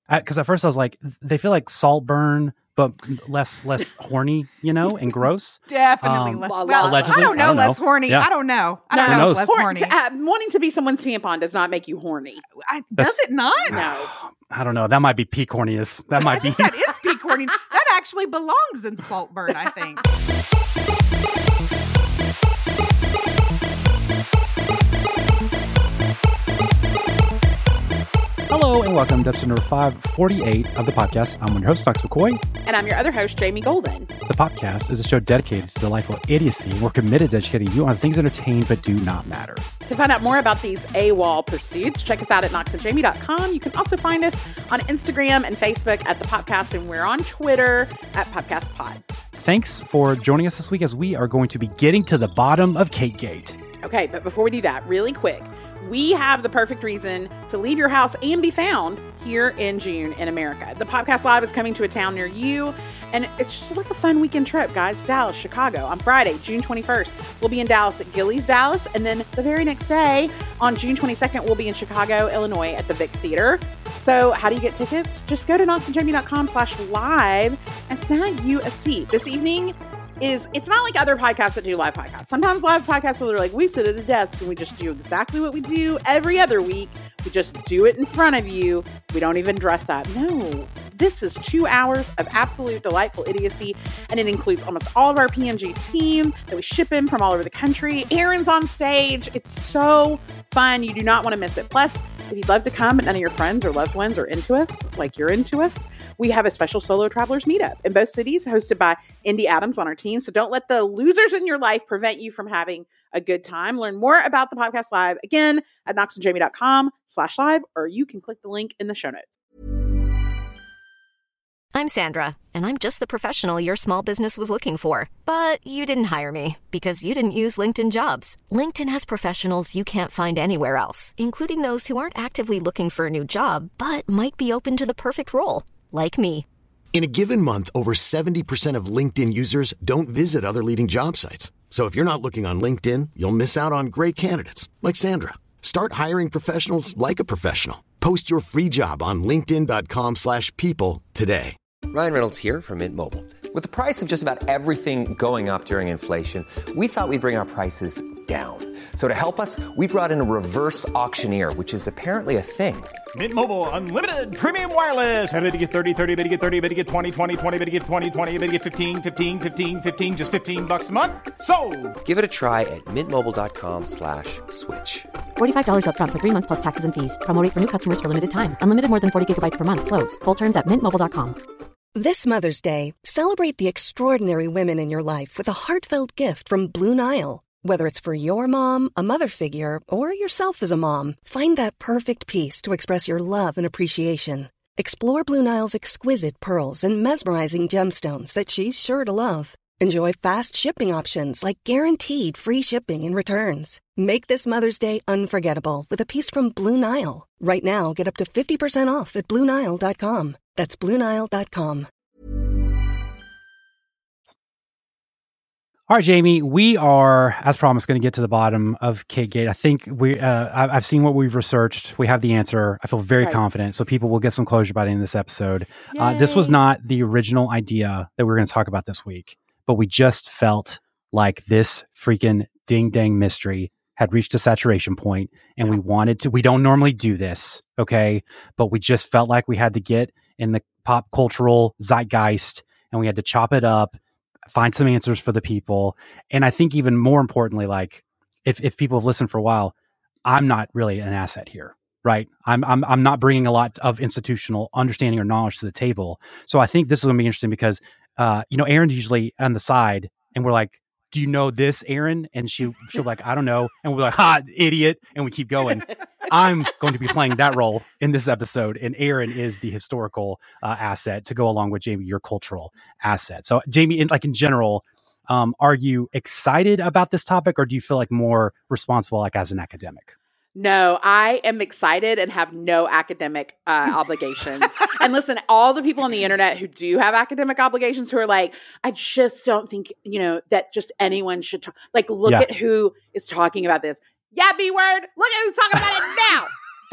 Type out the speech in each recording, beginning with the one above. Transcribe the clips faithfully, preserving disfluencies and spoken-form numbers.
Because at first I was like, they feel like Saltburn, but less less horny, you know, and gross. Definitely Um, less. well, Well, allegedly. I don't know. I don't know. Less horny. Yeah. I don't know. I No, don't Who know. knows? Less Horn- horny. uh, wanting to be someone's tampon does not make you horny. I, That's- does it not? No. I don't know. That might be peak horniness. That might be. That is peak horny. That actually belongs in Saltburn, I think. Hello and welcome to episode number five forty-eight of the podcast. I'm one of your host, Knox McCoy. And I'm your other host, Jamie Golden. The podcast is a show dedicated to delightful idiocy. We're committed to educating you on things that entertain but do not matter. To find out more about these AWOL pursuits, check us out at knox and jamie dot com. You can also find us on Instagram and Facebook at The Podcast, and we're on Twitter at Podcast Pod. Thanks for joining us this week as we are going to be getting to the bottom of Kategate. Okay, but before we do that, really quick, we have the perfect reason to leave your house and be found here in June in America. The Podcast Live is coming to a town near you, and it's just like a fun weekend trip, guys. Dallas, Chicago. On Friday, June twenty-first, we'll be in Dallas at Gilley's Dallas, and then the very next day, on June twenty-second, we'll be in Chicago, Illinois at the Vic Theater. So how do you get tickets? Just go to knox and jamie dot com slash live and snag you a seat. This evening is, it's not like other podcasts that do live podcasts. Sometimes live podcasts are like, we sit at a desk and we just do exactly what we do every other week. We just do it in front of you. We don't even dress up. No, this is two hours of absolute delightful idiocy, and it includes almost all of our P M G team that we ship in from all over the country. Aaron's on stage. It's so fun. You do not want to miss it. Plus, if you'd love to come but none of your friends or loved ones are into us, like you're into us, we have a special Solo Travelers meetup in both cities hosted by Indy Adams on our team. So don't let the losers in your life prevent you from having a good time. Learn more about the Podcast Live, again, at knox and jamie dot com slash live, or you can click the link in the show notes. I'm Sandra, and I'm just the professional your small business was looking for. But you didn't hire me because you didn't use LinkedIn Jobs. LinkedIn has professionals you can't find anywhere else, including those who aren't actively looking for a new job, but might be open to the perfect role, like me. In a given month, over seventy percent of LinkedIn users don't visit other leading job sites. So if you're not looking on LinkedIn, you'll miss out on great candidates like Sandra. Start hiring professionals like a professional. Post your free job on linkedin dot com slash people today. Ryan Reynolds here from Mint Mobile. With the price of just about everything going up during inflation, we thought we'd bring our prices down. So to help us, we brought in a reverse auctioneer, which is apparently a thing. Mint Mobile Unlimited Premium Wireless. How to get thirty, thirty, bit to get thirty, bit to get twenty, twenty, twenty, bit to get twenty, twenty, bit to get fifteen, fifteen, fifteen, fifteen, just fifteen bucks a month? Sold! Give it a try at mintmobile.com slash switch. forty-five dollars up front for three months plus taxes and fees. Promo rate for new customers for limited time. Unlimited more than forty gigabytes per month. Slows full terms at mint mobile dot com. This Mother's Day, celebrate the extraordinary women in your life with a heartfelt gift from Blue Nile. Whether it's for your mom, a mother figure, or yourself as a mom, find that perfect piece to express your love and appreciation. Explore Blue Nile's exquisite pearls and mesmerizing gemstones that she's sure to love. Enjoy fast shipping options like guaranteed free shipping and returns. Make this Mother's Day unforgettable with a piece from Blue Nile. Right now, get up to fifty percent off at blue nile dot com. That's blue nile dot com. All right, Jamie, we are, as promised, going to get to the bottom of Kategate. I think we, uh, I- I've seen what we've researched. We have the answer. I feel very Right. confident. So people will get some closure by the end of this episode. Uh, this was not the original idea that we were going to talk about this week, but we just felt like this freaking ding dang mystery had reached a saturation point, and we wanted to, we don't normally do this, okay? But we just felt like we had to get in the pop cultural zeitgeist, and we had to chop it up, find some answers for the people. And I think even more importantly, like if, if people have listened for a while, I'm not really an asset here, right? I'm, I'm, I'm not bringing a lot of institutional understanding or knowledge to the table. So I think this is going to be interesting because, uh, you know, Aaron's usually on the side and we're like, do you know this, Aaron? And she, she'll be like, I don't know. And we're like, ha, idiot. And we keep going. I'm going to be playing that role in this episode. And Aaron is the historical uh, asset to go along with Jamie, your cultural asset. So Jamie, in, like in general, um, are you excited about this topic or do you feel like more responsible like as an academic? No, I am excited and have no academic uh, obligations. And listen, all the people on the internet who do have academic obligations who are like, I just don't think, you know, that just anyone should talk. Like, look Yeah. at who is talking about this. Yeah, B word. Look at who's talking about it now.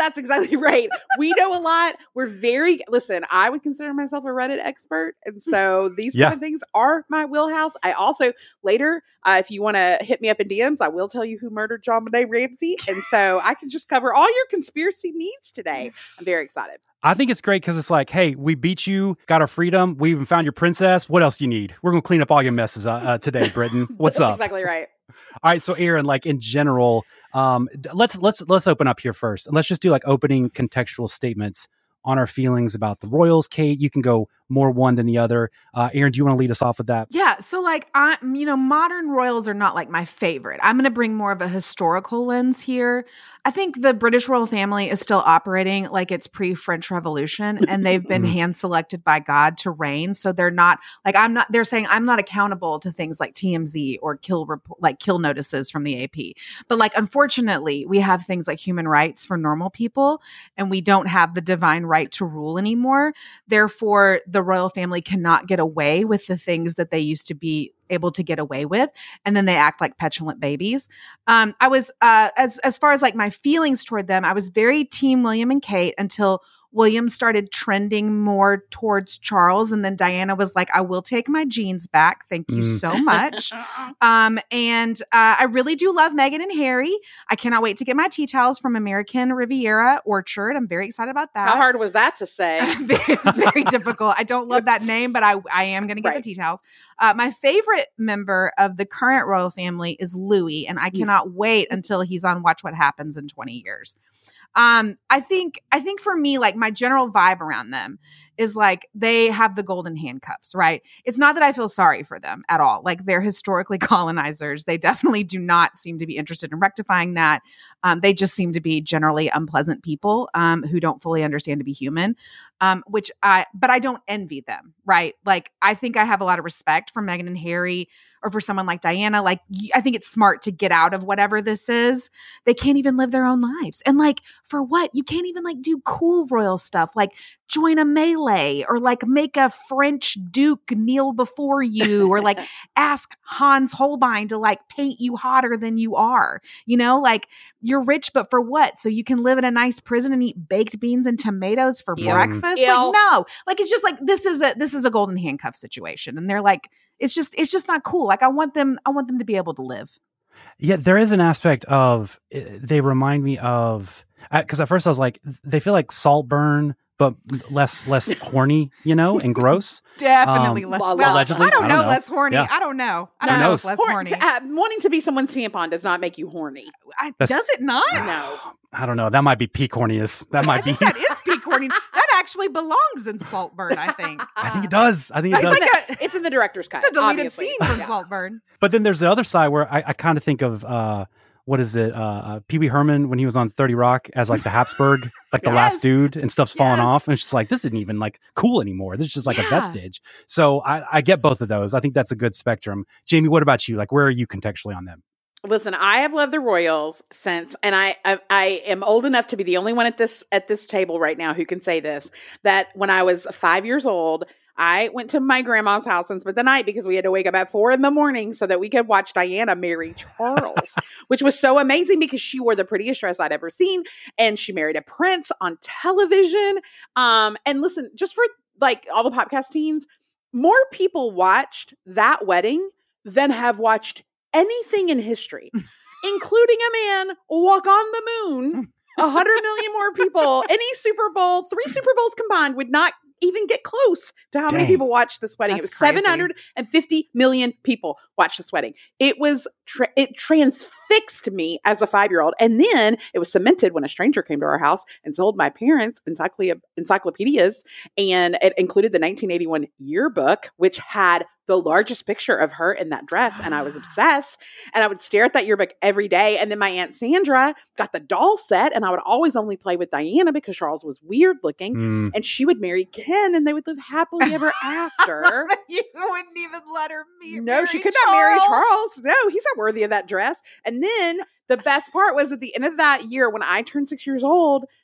That's exactly right. We know a lot. We're very, listen, I would consider myself a Reddit expert. And so these Yeah. kind of things are my wheelhouse. I also, later, uh, if you want to hit me up in D Ms, I will tell you who murdered John Benet Ramsey. And so I can just cover all your conspiracy needs today. I'm very excited. I think it's great because it's like, hey, we beat you, got our freedom. We even found your princess. What else do you need? We're going to clean up all your messes uh, uh, today, Britain. What's That's up? exactly right. All right, so Aaron, like in general, um, d- let's let's let's open up here first, and let's just do like opening contextual statements on our feelings about the Royals. Kate, you can go more one than the other. Uh, Aaron, do you want to lead us off with that? Yeah, so like I, you know, modern royals are not like my favorite. I'm going to bring more of a historical lens here. I think the British royal family is still operating like it's pre-French Revolution, and they've been hand selected by God to reign. So they're not like I'm not. They're saying I'm not accountable to things like T M Z or kill report, like kill notices from the A P. But like unfortunately, we have things like human rights for normal people, and we don't have the divine right to rule anymore. Therefore, the royal family cannot get away with the things that they used to be able to get away with, and then they act like petulant babies. Um, I was uh, as as far as like my feelings toward them, I was very team William and Kate until William started trending more towards Charles, and then Diana was like, "I will take my jeans back, thank you Mm. so much." um, and uh, I really do love Meghan and Harry. I cannot wait to get my tea towels from American Riviera Orchard. I'm very excited about that. How hard was that to say? It was very difficult. I don't love that name, but I, I am going to get Right. the tea towels. Uh, my favorite member of the current royal family is Louis, and I cannot wait until he's on Watch What Happens in twenty years. Um, I think, I think for me, like my general vibe around them is like they have the golden handcuffs, right? It's not that I feel sorry for them at all. Like they're historically colonizers. They definitely do not seem to be interested in rectifying that. Um, they just seem to be generally unpleasant people um, who don't fully understand to be human. Um, which I, but I don't envy them, right? Like I think I have a lot of respect for Meghan and Harry, or for someone like Diana. Like y- I think it's smart to get out of whatever this is. They can't even live their own lives, and like for what? You can't even like do cool royal stuff, like join a melee, or like make a French duke kneel before you, or like ask Hans Holbein to like paint you hotter than you are. You know, like you're rich, but for what? So you can live in a nice prison and eat baked beans and tomatoes for Ew. breakfast? Like Ew. no, like it's just like this is a this is a golden handcuff situation, and they're like it's just it's just not cool. Like I want them I want them to be able to live. Yeah, there is an aspect of uh, they remind me of because at first I was like they feel like Saltburn, but less less horny, you know, and gross. Definitely Um, less. well, Well, allegedly, I don't I know, don't know. less horny. Yeah. I don't know. I Who don't know knows? if less Hor- horny. uh, wanting to be someone's tampon does not make you horny. I, That's- does it not? No. I don't know. That might be peak horniness. That might be. That is peak horny. That actually belongs in Saltburn, I think. I think it does. I think it It's does. like a It's in the director's cut. it's a deleted obviously. scene from Yeah. Saltburn. But then there's the other side where I, I kind of think of uh, what is it? Uh, uh, Pee Wee Herman when he was on thirty Rock as like the Habsburg, like the Yes. last dude, and stuff's falling Yes. off, and it's just like this isn't even like cool anymore. This is just like a Yeah. vestige. So I, I get both of those. I think that's a good spectrum. Jamie, what about you? Like, where are you contextually on them? Listen, I have loved the Royals since, and I, I I am old enough to be the only one at this at this table right now who can say this, that when I was five years old, I went to my grandma's house and spent the night because we had to wake up at four in the morning so that we could watch Diana marry Charles, which was so amazing because she wore the prettiest dress I'd ever seen, and she married a prince on television. Um, and listen, just for like all the podcast teens, more people watched that wedding than have watched anything in history, including a man walk on the moon. A hundred million more people, any Super Bowl, three Super Bowls combined would not even get close to how many Dang. people watched this wedding. That's it was crazy. seven hundred fifty million people watched this wedding. It was, tra- it transfixed me as a five-year-old. And then it was cemented when a stranger came to our house and sold my parents encycl- encyclopedias. And it included the nineteen eighty-one yearbook, which had the largest picture of her in that dress. And I was obsessed. And I would stare at that yearbook every day. And then my Aunt Sandra got the doll set, and I would always only play with Diana because Charles was weird looking. Mm. And she would marry Ken, and they would live happily ever after. You wouldn't even let her meet. No, she could not marry Charles. No, he's not worthy of that dress. And then the best part was at the end of that year, when I turned six years old,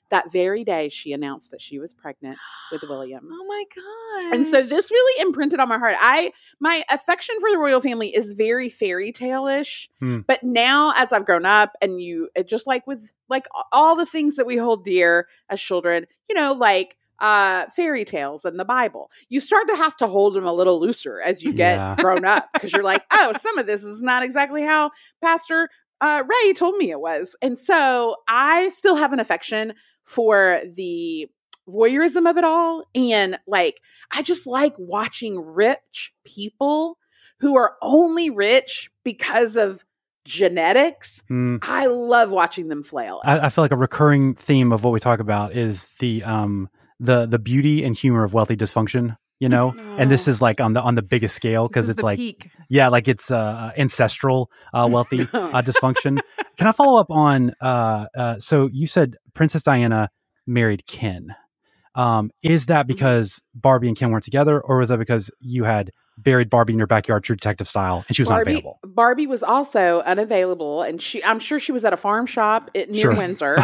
that very day she announced that she was pregnant with William. Oh my God. And so this really imprinted on my heart. I my affection for the royal family is very fairy tale-ish. Hmm. But now as I've grown up, and you it just like with like all the things that we hold dear as children, you know, like uh fairy tales and the Bible, you start to have to hold them a little looser as you get Yeah. grown up, because you're like, oh, some of this is not exactly how Pastor uh Ray told me it was. And so I still have an affection for the voyeurism of it all. And like, I just like watching rich people who are only rich because of genetics. Mm. I love watching them flail. I, I feel like a recurring theme of what we talk about is the um the the beauty and humor of wealthy dysfunction, you know. And this is like on the on the biggest scale, because This is it's the like peak. yeah, like it's uh ancestral uh wealthy uh, dysfunction. Can I follow up on uh uh so you said Princess Diana married Ken. Um, is that because Barbie and Ken weren't together, or was that because you had buried Barbie in your backyard, True Detective style, and she was Barbie, unavailable? Barbie was also unavailable, and she I'm sure she was at a farm shop at, near Sure. Windsor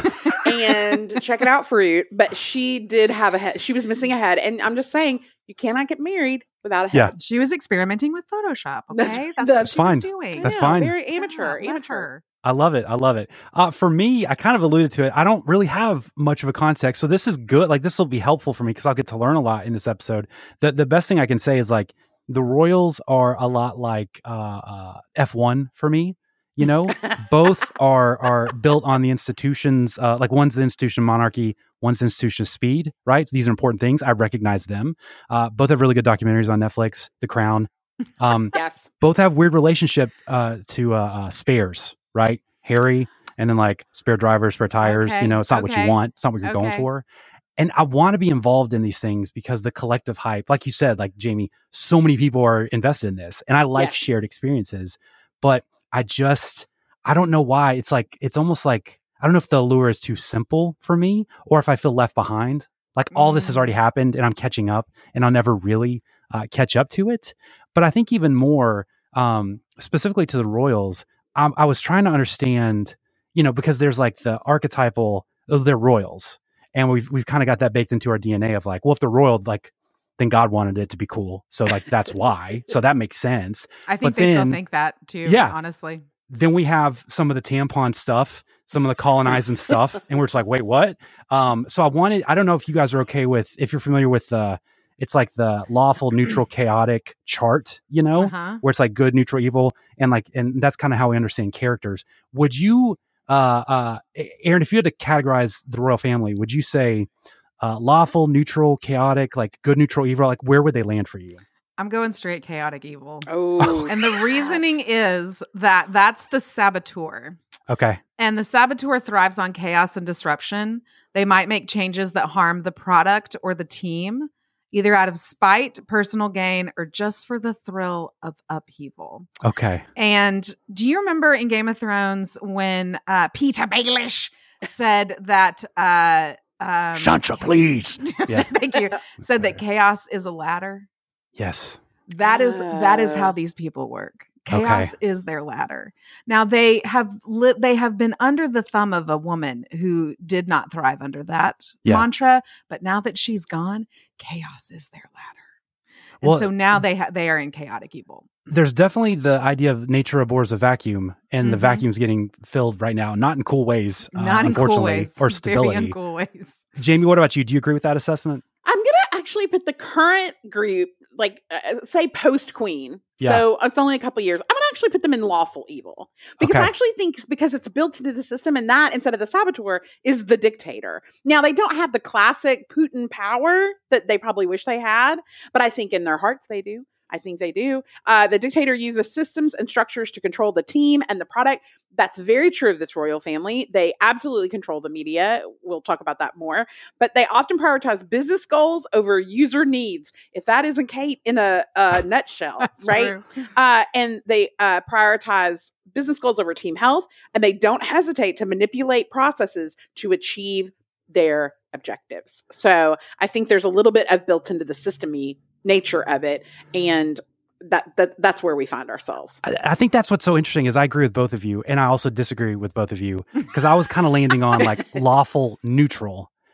and checking out fruit, but she did have a head. She was missing a head. And I'm just saying, you cannot get married without a head. Yeah. She was experimenting with Photoshop. Okay, That's- that's, that's what she fine. was doing. That's Yeah, fine. Very amateur. Yeah, let amateur. her. I love it. I love it. Uh, for me, I kind of alluded to it. I don't really have much of a context. So this is good. Like, this will be helpful for me because I'll get to learn a lot in this episode. The the best thing I can say is like the Royals are a lot like uh, uh, F one for me. You know, both are are built on the institutions. Uh, like one's the institution of monarchy, one's the institution of speed. Right. So these are important things. I recognize them. Uh, both have really good documentaries on Netflix. The Crown. Um, Yes. both have weird relationship uh, to uh, uh, spares, right? Harry, and then like spare drivers, spare tires. Okay, You know, it's not what okay, you want. It's not what you're going okay. for. And I want to be involved in these things because the collective hype, like you said, like Jamie, so many people are invested in this, and I like Yeah. shared experiences. But I just, I don't know why. It's like it's almost like I don't know if the allure is too simple for me, or if I feel left behind. Like all this has Mm. already happened, and I'm catching up, and I'll never really uh, catch up to it. But I think even more um, specifically to the Royals, um, I was trying to understand, you know, because there's like the archetypal, oh, they're royals, and we've we've kind of got that baked into our D N A of like, well, if they're royal, like then God wanted it to be cool, so like that's why, so that makes sense. I think But they then- still think that too. Yeah. honestly. Then we have some of the tampon stuff, some of the colonizing stuff, and we're just like, wait, what? Um, so I wanted, I don't know if you guys are okay with, if you're familiar with the, it's like the lawful, neutral, chaotic chart, you know, Uh-huh. where it's like good, neutral, evil, and like, and that's kind of how we understand characters. Would you, uh, uh, Aaron, if you had to categorize the royal family, would you say uh, lawful, neutral, chaotic, like good, neutral, evil? Like, where would they land for you? I'm going straight chaotic evil. Oh, And the reasoning is that that's the saboteur. Okay. And the saboteur thrives on chaos and disruption. They might make changes that harm the product or the team, either out of spite, personal gain, or just for the thrill of upheaval. Okay. And do you remember in Game of Thrones when uh, Peter Baelish said that uh, um, Sansa, please. Yeah. Thank you. Said that chaos is a ladder. Yes. That is that is Uh. how these people work. Chaos is their ladder. Now they have li- they have been under the thumb of a woman who did not thrive under that Yeah. mantra, but now that she's gone, chaos is their ladder. And Well, so now they ha- they are in chaotic evil. There's definitely the idea of nature abhors a vacuum, and the Mhm. vacuum's getting filled right now. Not in cool ways, uh, Not in cool unfortunately, ways. or Very stability. uncool ways. Jamie, what about you? Do you agree with that assessment? I'm going to actually put the current group, like, uh, say, post Queen. Yeah. So it's only a couple years. I'm going to actually put them in lawful evil because Okay. I actually think because it's built into the system, and that instead of the saboteur is the dictator. Now, they don't have the classic Putin power that they probably wish they had, but I think in their hearts they do. I think they do. Uh, the dictator uses systems and structures to control the team and the product. That's very true of this royal family. They absolutely control the media. We'll talk about that more. But they often prioritize business goals over user needs. If that isn't Kate in a, a nutshell, That's right? true. Uh, and they uh, prioritize business goals over team health, and they don't hesitate to manipulate processes to achieve their objectives. So I think there's a little bit of built into the system-y nature of it, and that, that that's where we find ourselves. I, I think that's what's so interesting is I agree with both of you, and I also disagree with both of you because I was kind of landing on like lawful neutral.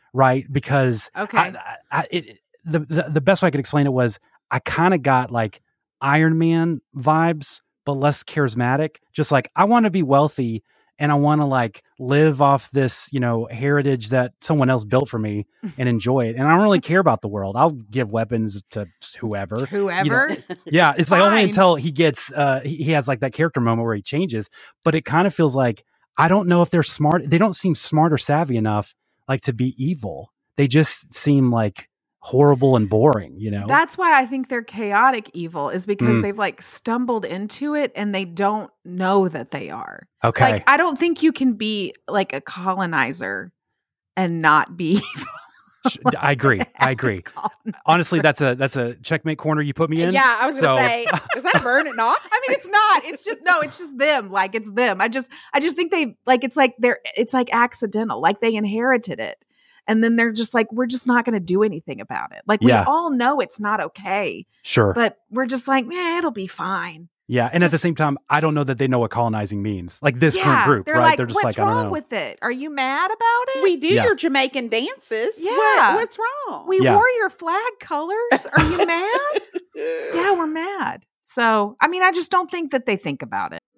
right? Because Okay. I, I, I, it, the, the the best way I could explain it was I kind of got like Iron Man vibes, but less charismatic. Just like I want to be wealthy and I want to like live off this, you know, heritage that someone else built for me and enjoy it. And I don't really care about the world. I'll give weapons to whoever. Whoever. You know? Yeah, it's, It's like only fine. until he gets uh he, he has like that character moment where he changes. But it kind of feels like I don't know if they're smart. They don't seem smart or savvy enough like to be evil. They just seem like horrible and boring, you know? That's why I think they're chaotic evil, is because Mm. they've like stumbled into it and they don't know that they are. Okay. Like, I don't think you can be like a colonizer and not be evil. I agree. I agree. Honestly, that's a that's a checkmate corner you put me in. Yeah, I was going to So- say, is that a burn at Knox? I mean, it's not. It's just no. It's just them. Like it's them. I just, I just think they like. It's like they're. It's like accidental. Like they inherited it, and then they're just like, we're just not going to do anything about it. Like we Yeah. all know it's not okay, Sure. but we're just like, eh, it'll be fine. Yeah, and at the Just- same time, I don't know that they know what colonizing means. Like this yeah, current group, they're right? like, They're just what's like, I don't wrong know. with it? Are you mad about it? We do Yeah. your Jamaican dances. Yeah. What, what's wrong? we Yeah. wore your flag colors. Are you mad? Yeah, we're mad. So, I mean, I just don't think that they think about it.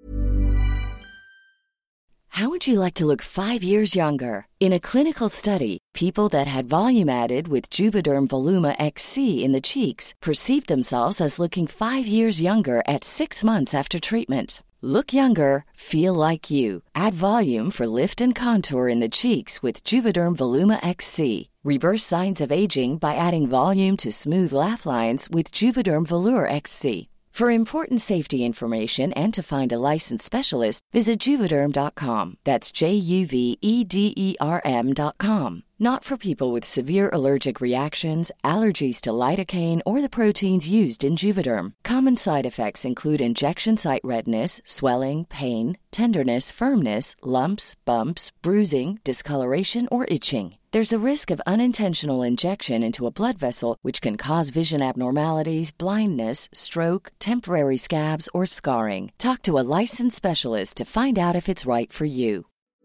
How would you like to look five years younger? In a clinical study, people that had volume added with Juvederm Voluma X C in the cheeks perceived themselves as looking five years younger at six months after treatment. Look younger, feel like you. Add volume for lift and contour in the cheeks with Juvederm Voluma X C. Reverse signs of aging by adding volume to smooth laugh lines with Juvederm Volure X C. For important safety information and to find a licensed specialist, visit Juvederm dot com. That's J U V E D E R M dot com. Not for people with severe allergic reactions, allergies to lidocaine, or the proteins used in Juvederm. Common side effects include injection site redness, swelling, pain, tenderness, firmness, lumps, bumps, bruising, discoloration, or itching. There's a risk of unintentional injection into a blood vessel, which can cause vision abnormalities, blindness, stroke, temporary scabs, or scarring. Talk to a licensed specialist to find out if it's right for you.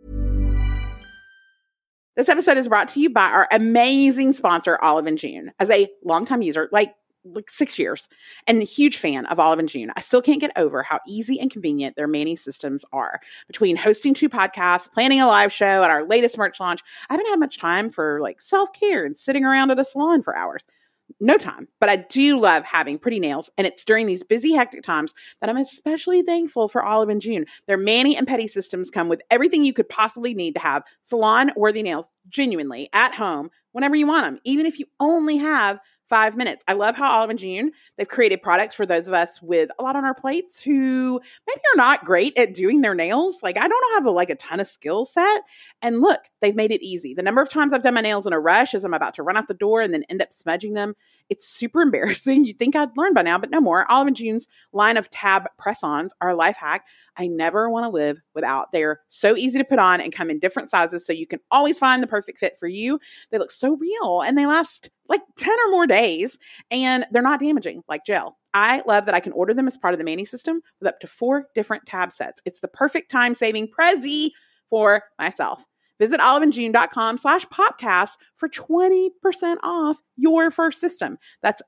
This episode is brought to you by our amazing sponsor, Olive and June. As a longtime user, like like six years, and a huge fan of Olive and June, I still can't get over how easy and convenient their Manny systems are. Between hosting two podcasts, planning a live show, and our latest merch launch, I haven't had much time for like self-care and sitting around at a salon for hours. No time, but I do love having pretty nails, and it's during these busy, hectic times that I'm especially thankful for Olive and June. Their Manny and Petty systems come with everything you could possibly need to have salon-worthy nails genuinely at home whenever you want them, even if you only have five minutes. I love how Olive and June, they've created products for those of us with a lot on our plates who maybe are not great at doing their nails. Like I don't have a, like a ton of skill set. And look, they've made it easy. The number of times I've done my nails in a rush as I'm about to run out the door and then end up smudging them, it's super embarrassing. You'd think I'd learned by now, but no more. Olive and June's line of tab press-ons are a life hack I never want to live without. They're so easy to put on and come in different sizes, so you can always find the perfect fit for you. They look so real, and they last like ten or more days, and they're not damaging like gel. I love that I can order them as part of the Manny system with up to four different tab sets. It's the perfect time-saving Prezi for myself. Visit oliveandjune.com slash popcast for twenty percent off your first system. That's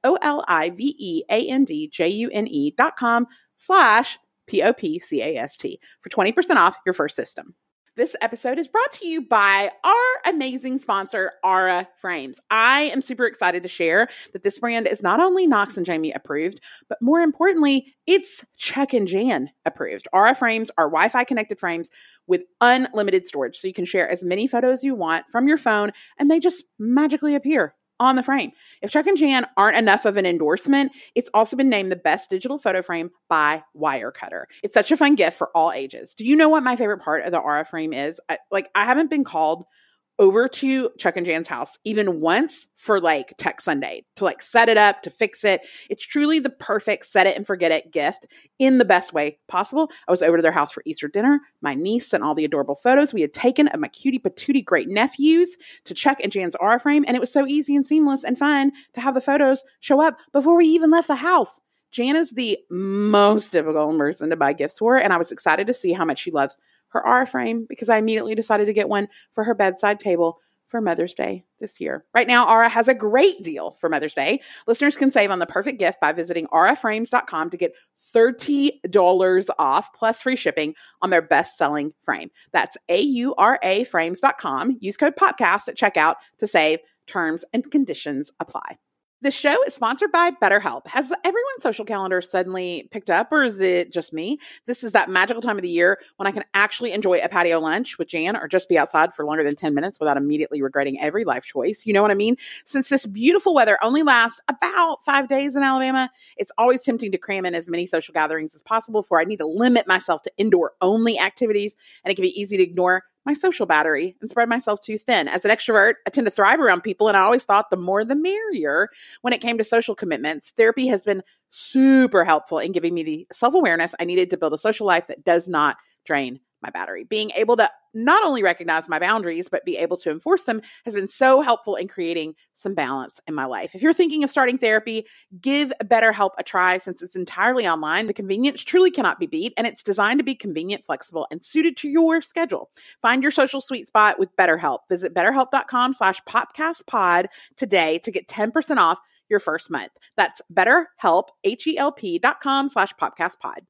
O-L-I-V-E-A-N-D-J-U-N-E dot com slash P-O-P-C-A-S-T for twenty percent off your first system. This episode is brought to you by our amazing sponsor, Aura Frames. I am super excited to share that this brand is not only Knox and Jamie approved, but more importantly, it's Chuck and Jan approved. Aura Frames are Wi-Fi connected frames with unlimited storage, so you can share as many photos you want from your phone, and they just magically appear on the frame. If Chuck and Jan aren't enough of an endorsement, it's also been named the best digital photo frame by Wirecutter. It's such a fun gift for all ages. Do you know what my favorite part of the Aura frame is? I, like, I haven't been called over to Chuck and Jan's house even once for like Tech Sunday to like set it up, to fix it. It's truly the perfect set it and forget it gift in the best way possible. I was over to their house for Easter dinner. My niece sent all the adorable photos we had taken of my cutie patootie great nephews to Chuck and Jan's Aura frame. And it was so easy and seamless and fun to have the photos show up before we even left the house. Jan is the most difficult person to buy gifts for, and I was excited to see how much she loves her Aura frame because I immediately decided to get one for her bedside table for Mother's Day this year. Right now, Aura has a great deal for Mother's Day. Listeners can save on the perfect gift by visiting aura frames dot com to get thirty dollars off plus free shipping on their best-selling frame. That's A U R A frames dot com. Use code podcast at checkout to save. Terms and conditions apply. The show is sponsored by BetterHelp. Has everyone's social calendar suddenly picked up, or is it just me? This is that magical time of the year when I can actually enjoy a patio lunch with Jan or just be outside for longer than ten minutes without immediately regretting every life choice. You know what I mean? Since this beautiful weather only lasts about five days in Alabama, it's always tempting to cram in as many social gatherings as possible, for I need to limit myself to indoor-only activities, and it can be easy to ignore my social battery and spread myself too thin. As an extrovert, I tend to thrive around people, and I always thought the more the merrier when it came to social commitments. Therapy has been super helpful in giving me the self-awareness I needed to build a social life that does not drain my battery. Being able to not only recognize my boundaries, but be able to enforce them has been so helpful in creating some balance in my life. If you're thinking of starting therapy, give BetterHelp a try. Since it's entirely online, the convenience truly cannot be beat, and it's designed to be convenient, flexible, and suited to your schedule. Find your social sweet spot with BetterHelp. Visit betterhelp.com slash popcastpod today to get ten percent off your first month. That's BetterHelp, H-E-L-P dot com slash popcastpod.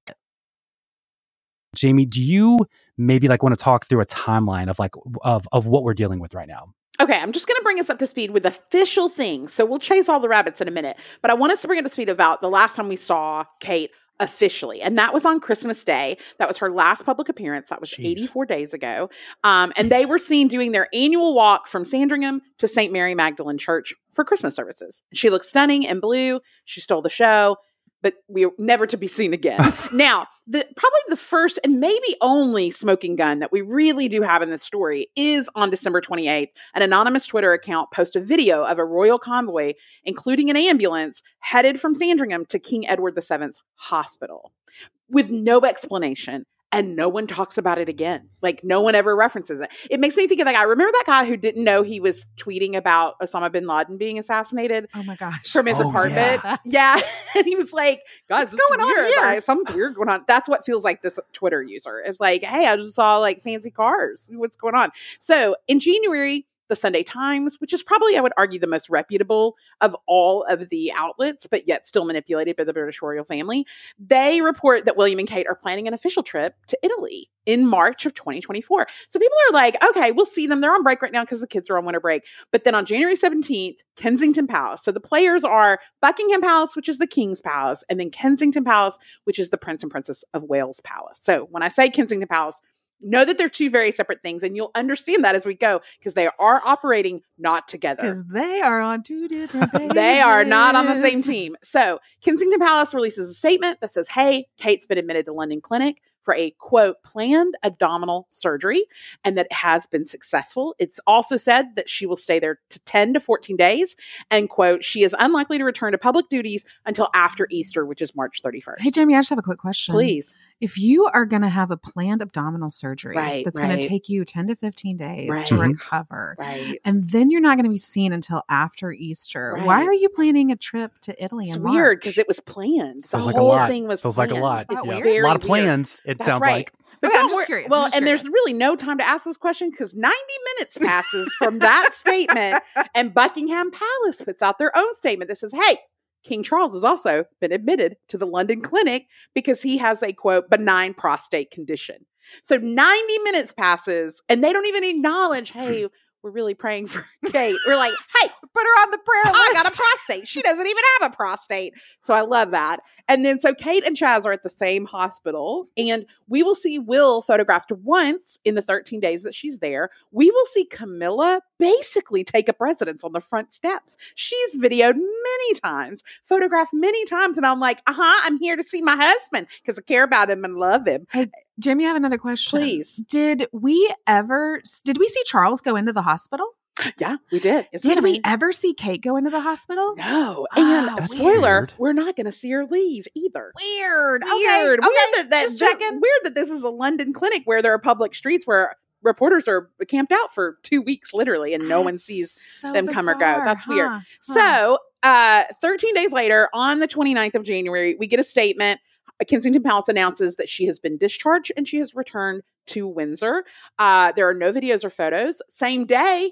Jamie, do you maybe like want to talk through a timeline of like of of what we're dealing with right now? Okay, I'm just going to bring us up to speed with official things. So we'll chase all the rabbits in a minute, but I want us to bring up to speed about the last time we saw Kate officially, and that was on Christmas Day. That was her last public appearance. That was Jeez. eighty-four days ago. Um, and they were seen doing their annual walk from Sandringham to Saint Mary Magdalene Church for Christmas services. She looked stunning in blue. She stole the show, but we were never to be seen again. Now, the probably the first and maybe only smoking gun that we really do have in this story is on December twenty-eighth. An anonymous Twitter account posted a video of a royal convoy, including an ambulance, headed from Sandringham to King Edward the Seventh's hospital with no explanation. And no one talks about it again. Like, no one ever references it. It makes me think of that guy. Remember that guy who didn't know he was tweeting about Osama bin Laden being assassinated? Oh my gosh. From his oh, apartment. Yeah. yeah. And he was like, guys, what's going weird. on here? Like, something's weird going on. That's what feels like this Twitter user. It's like, hey, I just saw like fancy cars. What's going on? So in January, the Sunday Times, which is probably, I would argue, the most reputable of all of the outlets, but yet still manipulated by the British royal family, they report that William and Kate are planning an official trip to Italy in March of twenty twenty-four. So people are like, okay, we'll see them. They're on break right now because the kids are on winter break. But then on January seventeenth, Kensington Palace. So the players are Buckingham Palace, which is the King's Palace, and then Kensington Palace, which is the Prince and Princess of Wales Palace. So when I say Kensington Palace, know that they're two very separate things, and you'll understand that as we go, because they are operating not together. Because they are on two different pages. They are not on the same team. So Kensington Palace releases a statement that says, hey, Kate's been admitted to London Clinic for a, quote, planned abdominal surgery, and that it has been successful. It's also said that she will stay there to ten to fourteen days, and, quote, she is unlikely to return to public duties until after Easter, which is March thirty-first. Hey, Jamie, I just have a quick question. Please. If you are going to have a planned abdominal surgery right, that's right. going to take you ten to fifteen days right. to recover, right. and then you're not going to be seen until after Easter, right. why are you planning a trip to Italy it's in weird March? because it was planned. Sounds the like a whole lot. thing was Sounds planned. like a lot. It's Yeah. very a lot of weird. plans, it That's sounds right. like. But Okay, don't I'm just worry- curious. I'm Well, just and there's curious. really no time to ask this question because ninety minutes passes from that statement, and Buckingham Palace puts out their own statement that says, hey, King Charles has also been admitted to the London Clinic because he has a, quote, benign prostate condition. So ninety minutes passes, and they don't even acknowledge, hey, we're really praying for Kate. We're like, hey, Put her on the prayer list. I got a prostate. She doesn't even have a prostate. So I love that. And then so Kate and Chaz are at the same hospital, and we will see Will photographed once in the thirteen days that she's there. We will see Camilla basically take up residence on the front steps. She's videoed many times, photographed many times, and I'm like, uh-huh, I'm here to see my husband because I care about him and love him. Hey, Jamie, I have another question. Please. Did we ever, did we see Charles go into the hospital? Yeah, we did. Isn't Did it we amazing? ever see Kate go into the hospital? No. Oh, And spoiler, weird. we're not going to see her leave either. Weird. Okay. Weird. Okay. Weird that, that Just this- checking. weird that this is a London clinic where there are public streets where reporters are camped out for two weeks, literally, and no one That's sees so them come or go. bizarre, That's weird. huh, huh. So, uh, thirteen days later, on the twenty-ninth of January, we get a statement. Kensington Palace announces that she has been discharged and she has returned to Windsor. Uh, there are no videos or photos. Same day,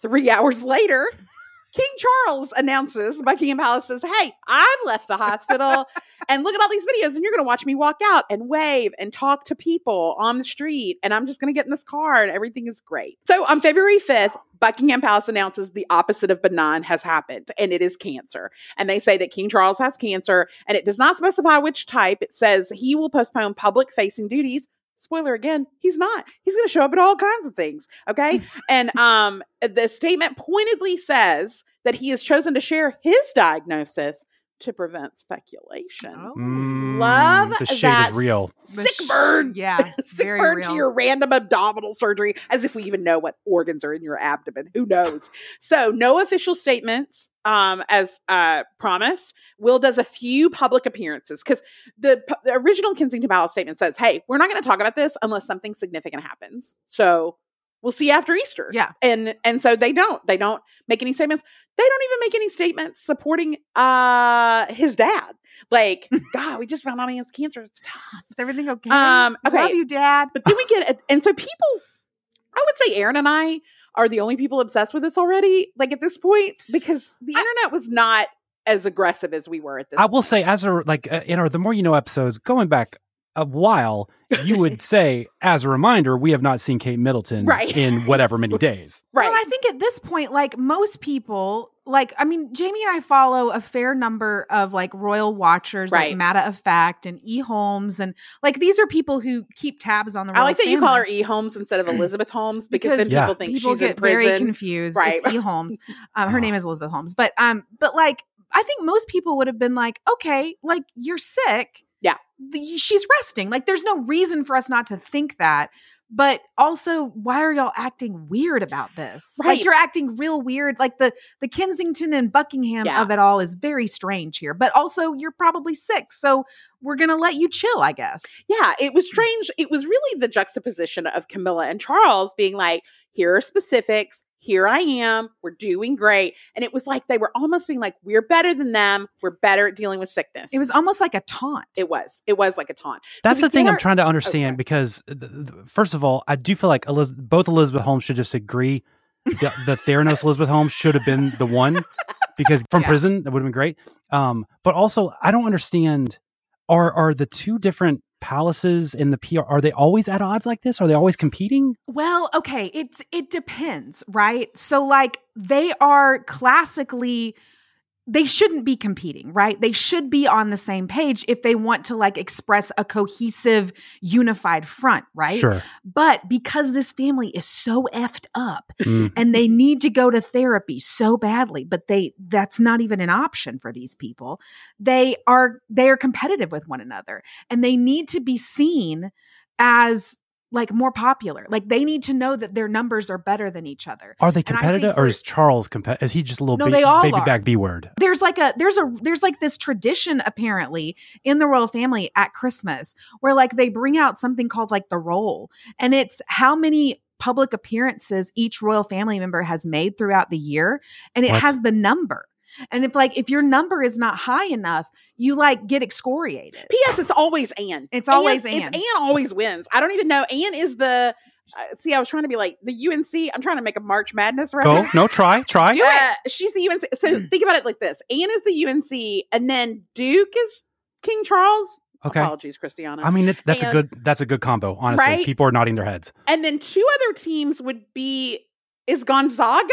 Three hours later, King Charles announces, Buckingham Palace says, hey, I've left the hospital and look at all these videos and you're going to watch me walk out and wave and talk to people on the street. And I'm just going to get in this car and everything is great. So on February fifth, Buckingham Palace announces the opposite of benign has happened, and it is cancer. And they say that King Charles has cancer, and it does not specify which type. It says he will postpone public-facing duties. Spoiler again, he's not. He's going to show up at all kinds of things, okay? and um, the statement pointedly says that he has chosen to share his diagnosis to prevent speculation. Oh. Mm, Love the shade that is real. sick burn. Yeah, sick very burn real. to your random abdominal surgery, as if we even know what organs are in your abdomen. Who knows? So no official statements. Um, as uh, promised, Will does a few public appearances because the, the original Kensington Palace statement says, hey, we're not going to talk about this unless something significant happens. So we'll see after Easter. Yeah. And and so they don't. They don't make any statements. They don't even make any statements supporting uh, his dad. Like, God, we just found out he has cancer. It's tough. Is everything okay? Um, okay. Love you, Dad. But then we get, and so people, I would say Aaron and I are the only people obsessed with this already, like at this point, because the internet was not as aggressive as we were at this I point. will say, as a like uh, in our The More You Know episodes, going back a while, you would say, as a reminder, we have not seen Kate Middleton Right. in whatever many days. Right. Well, I think at this point, like most people, like, I mean, Jamie and I follow a fair number of like royal watchers, Right. like Matta of Fact and E. Holmes. And like, these are people who keep tabs on the royal I like that family. you call her E. Holmes instead of Elizabeth Holmes because, Because then Yeah. people think people she's get in prison. very confused. Right. It's E. Holmes. Um, her name is Elizabeth Holmes. But, um, but like, I think most people would have been like, okay, like you're sick. Yeah. The, she's resting. Like, there's no reason for us not to think that. But also, why are y'all acting weird about this? Right. Like, you're acting real weird. Like, the the Kensington and Buckingham Yeah. of it all is very strange here. But also, you're probably sick. So we're going to let you chill, I guess. Yeah, it was strange. It was really the juxtaposition of Camilla and Charles being like, here are specifics. Here I am. We're doing great. And it was like they were almost being like, we're better than them. We're better at dealing with sickness. It was almost like a taunt. It was. It was like a taunt. That's So we the thing get I'm our- trying to understand Okay. because, th- th- first of all, I do feel like Eliz- both Elizabeth Holmes should just agree the, the Theranos Elizabeth Holmes should have been the one because from Yeah. prison, that would have been great. Um, but also, I don't understand, are are the two different palaces in the P R, are they always at odds like this? Are they always competing? Well, okay, it's it depends, right? So like they are classically they shouldn't be competing, right? They should be on the same page if they want to like express a cohesive, unified front, right? Sure. But because this family is so effed up Mm. and they need to go to therapy so badly, but they that's not even an option for these people. They are they are competitive with one another and they need to be seen as like more popular. Like they need to know that their numbers are better than each other. Are they And I think competitive or for- is Charles competitive? Is he just a little No, ba- they all baby are. back B word? There's like a there's a there's like this tradition apparently in the royal family at Christmas where like they bring out something called like the roll, and it's how many public appearances each royal family member has made throughout the year, and it What? has the number. And if like if your number is not high enough, you like get excoriated. P S. It's always Anne. It's always Anne. It's Anne always wins. I don't even know. Anne is the. Uh, see, I was trying to be like the U N C. I'm trying to make a March Madness Go. reference. No, try. Try. Do Uh, she's the U N C. So think about it like this: Anne is the U N C, and then Duke is King Charles. Okay. Apologies, Christiana. I mean, it, that's a And- good that's a good combo. Honestly, Right? people are nodding their heads. And then two other teams would be is Gonzaga.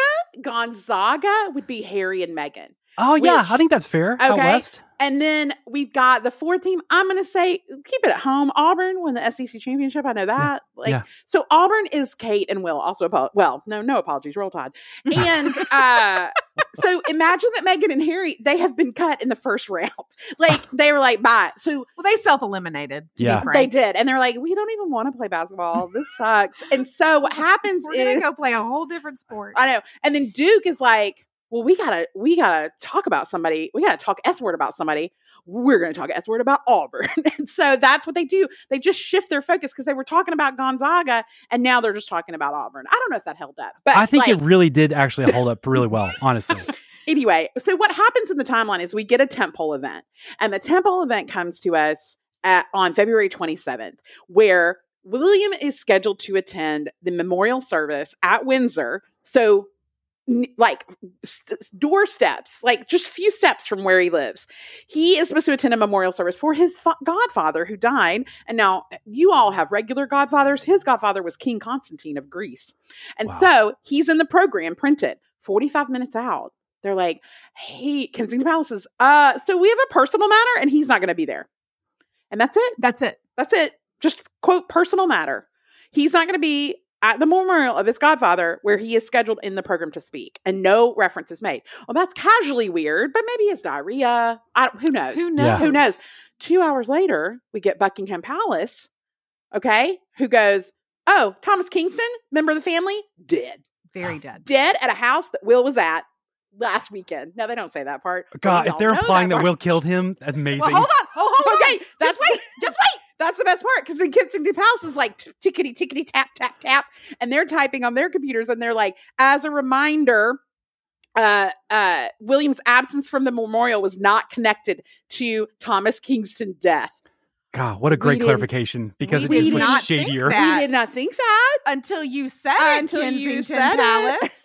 Gonzaga would be Harry and Meghan. Oh yeah, Which- I think that's fair. Out Okay. west. And then we've got the fourth team. I'm going to say, keep it at home. Auburn won the S E C championship. I know that. Like, Yeah. so Auburn is Kate and Will. Also, apo- well, no, no apologies. Roll Tide. And uh, so imagine that Meghan and Harry, they have been cut in the first round. Like they were like, bye. So Well, they self-eliminated, to Yeah. be frank. they did, and they're like, we don't even want to play basketball. This sucks. And so what happens We're is, gonna go play a whole different sport. I know. And then Duke is like, well, we gotta, we gotta talk about somebody. We gotta talk S word about somebody. We're gonna talk S word about Auburn. And so that's what they do. They just shift their focus because they were talking about Gonzaga, and now they're just talking about Auburn. I don't know if that held up, but I think like, it really did actually hold up really well. Honestly, anyway. So what happens in the timeline is we get a tentpole event, and the tentpole event comes to us at, on February twenty-seventh, where William is scheduled to attend the memorial service at Windsor. So like st- doorsteps, like just a few steps from where he lives. He is supposed to attend a memorial service for his fa- godfather who died. And now you all have regular godfathers. His godfather was King Constantine of Greece. And Wow. so he's in the program printed forty-five minutes out. They're like, hey, Kensington Palace is, uh, so we have a personal matter and he's not going to be there. And that's it. That's it. That's it. Just quote, personal matter. He's not going to be at the memorial of his godfather where he is scheduled in the program to speak, and no reference is made. Well, that's casually weird, but maybe it's diarrhea. I don't, who knows? Who knows? Yeah. Who knows? Two hours later, we get Buckingham Palace, okay, who goes, oh, Thomas Kingston, member of the family, dead. Very dead. Dead at a house that Will was at last weekend. No, they don't say that part. but God, we if all they're know implying that, part. Will killed him, that's amazing. Well, hold on. Oh, hold Okay, on. that's Just wait. Just wait. That's the best part, because the Kensington Palace is like tickety, tickety, tap, tap, tap. And they're typing on their computers and they're like, as a reminder, uh, uh, William's absence from the memorial was not connected to Thomas Kingston's death. God, what a great didn't- clarification, because we it just did was not think shadier. that. We did not think that. Until you said Until Kensington you said it. Palace.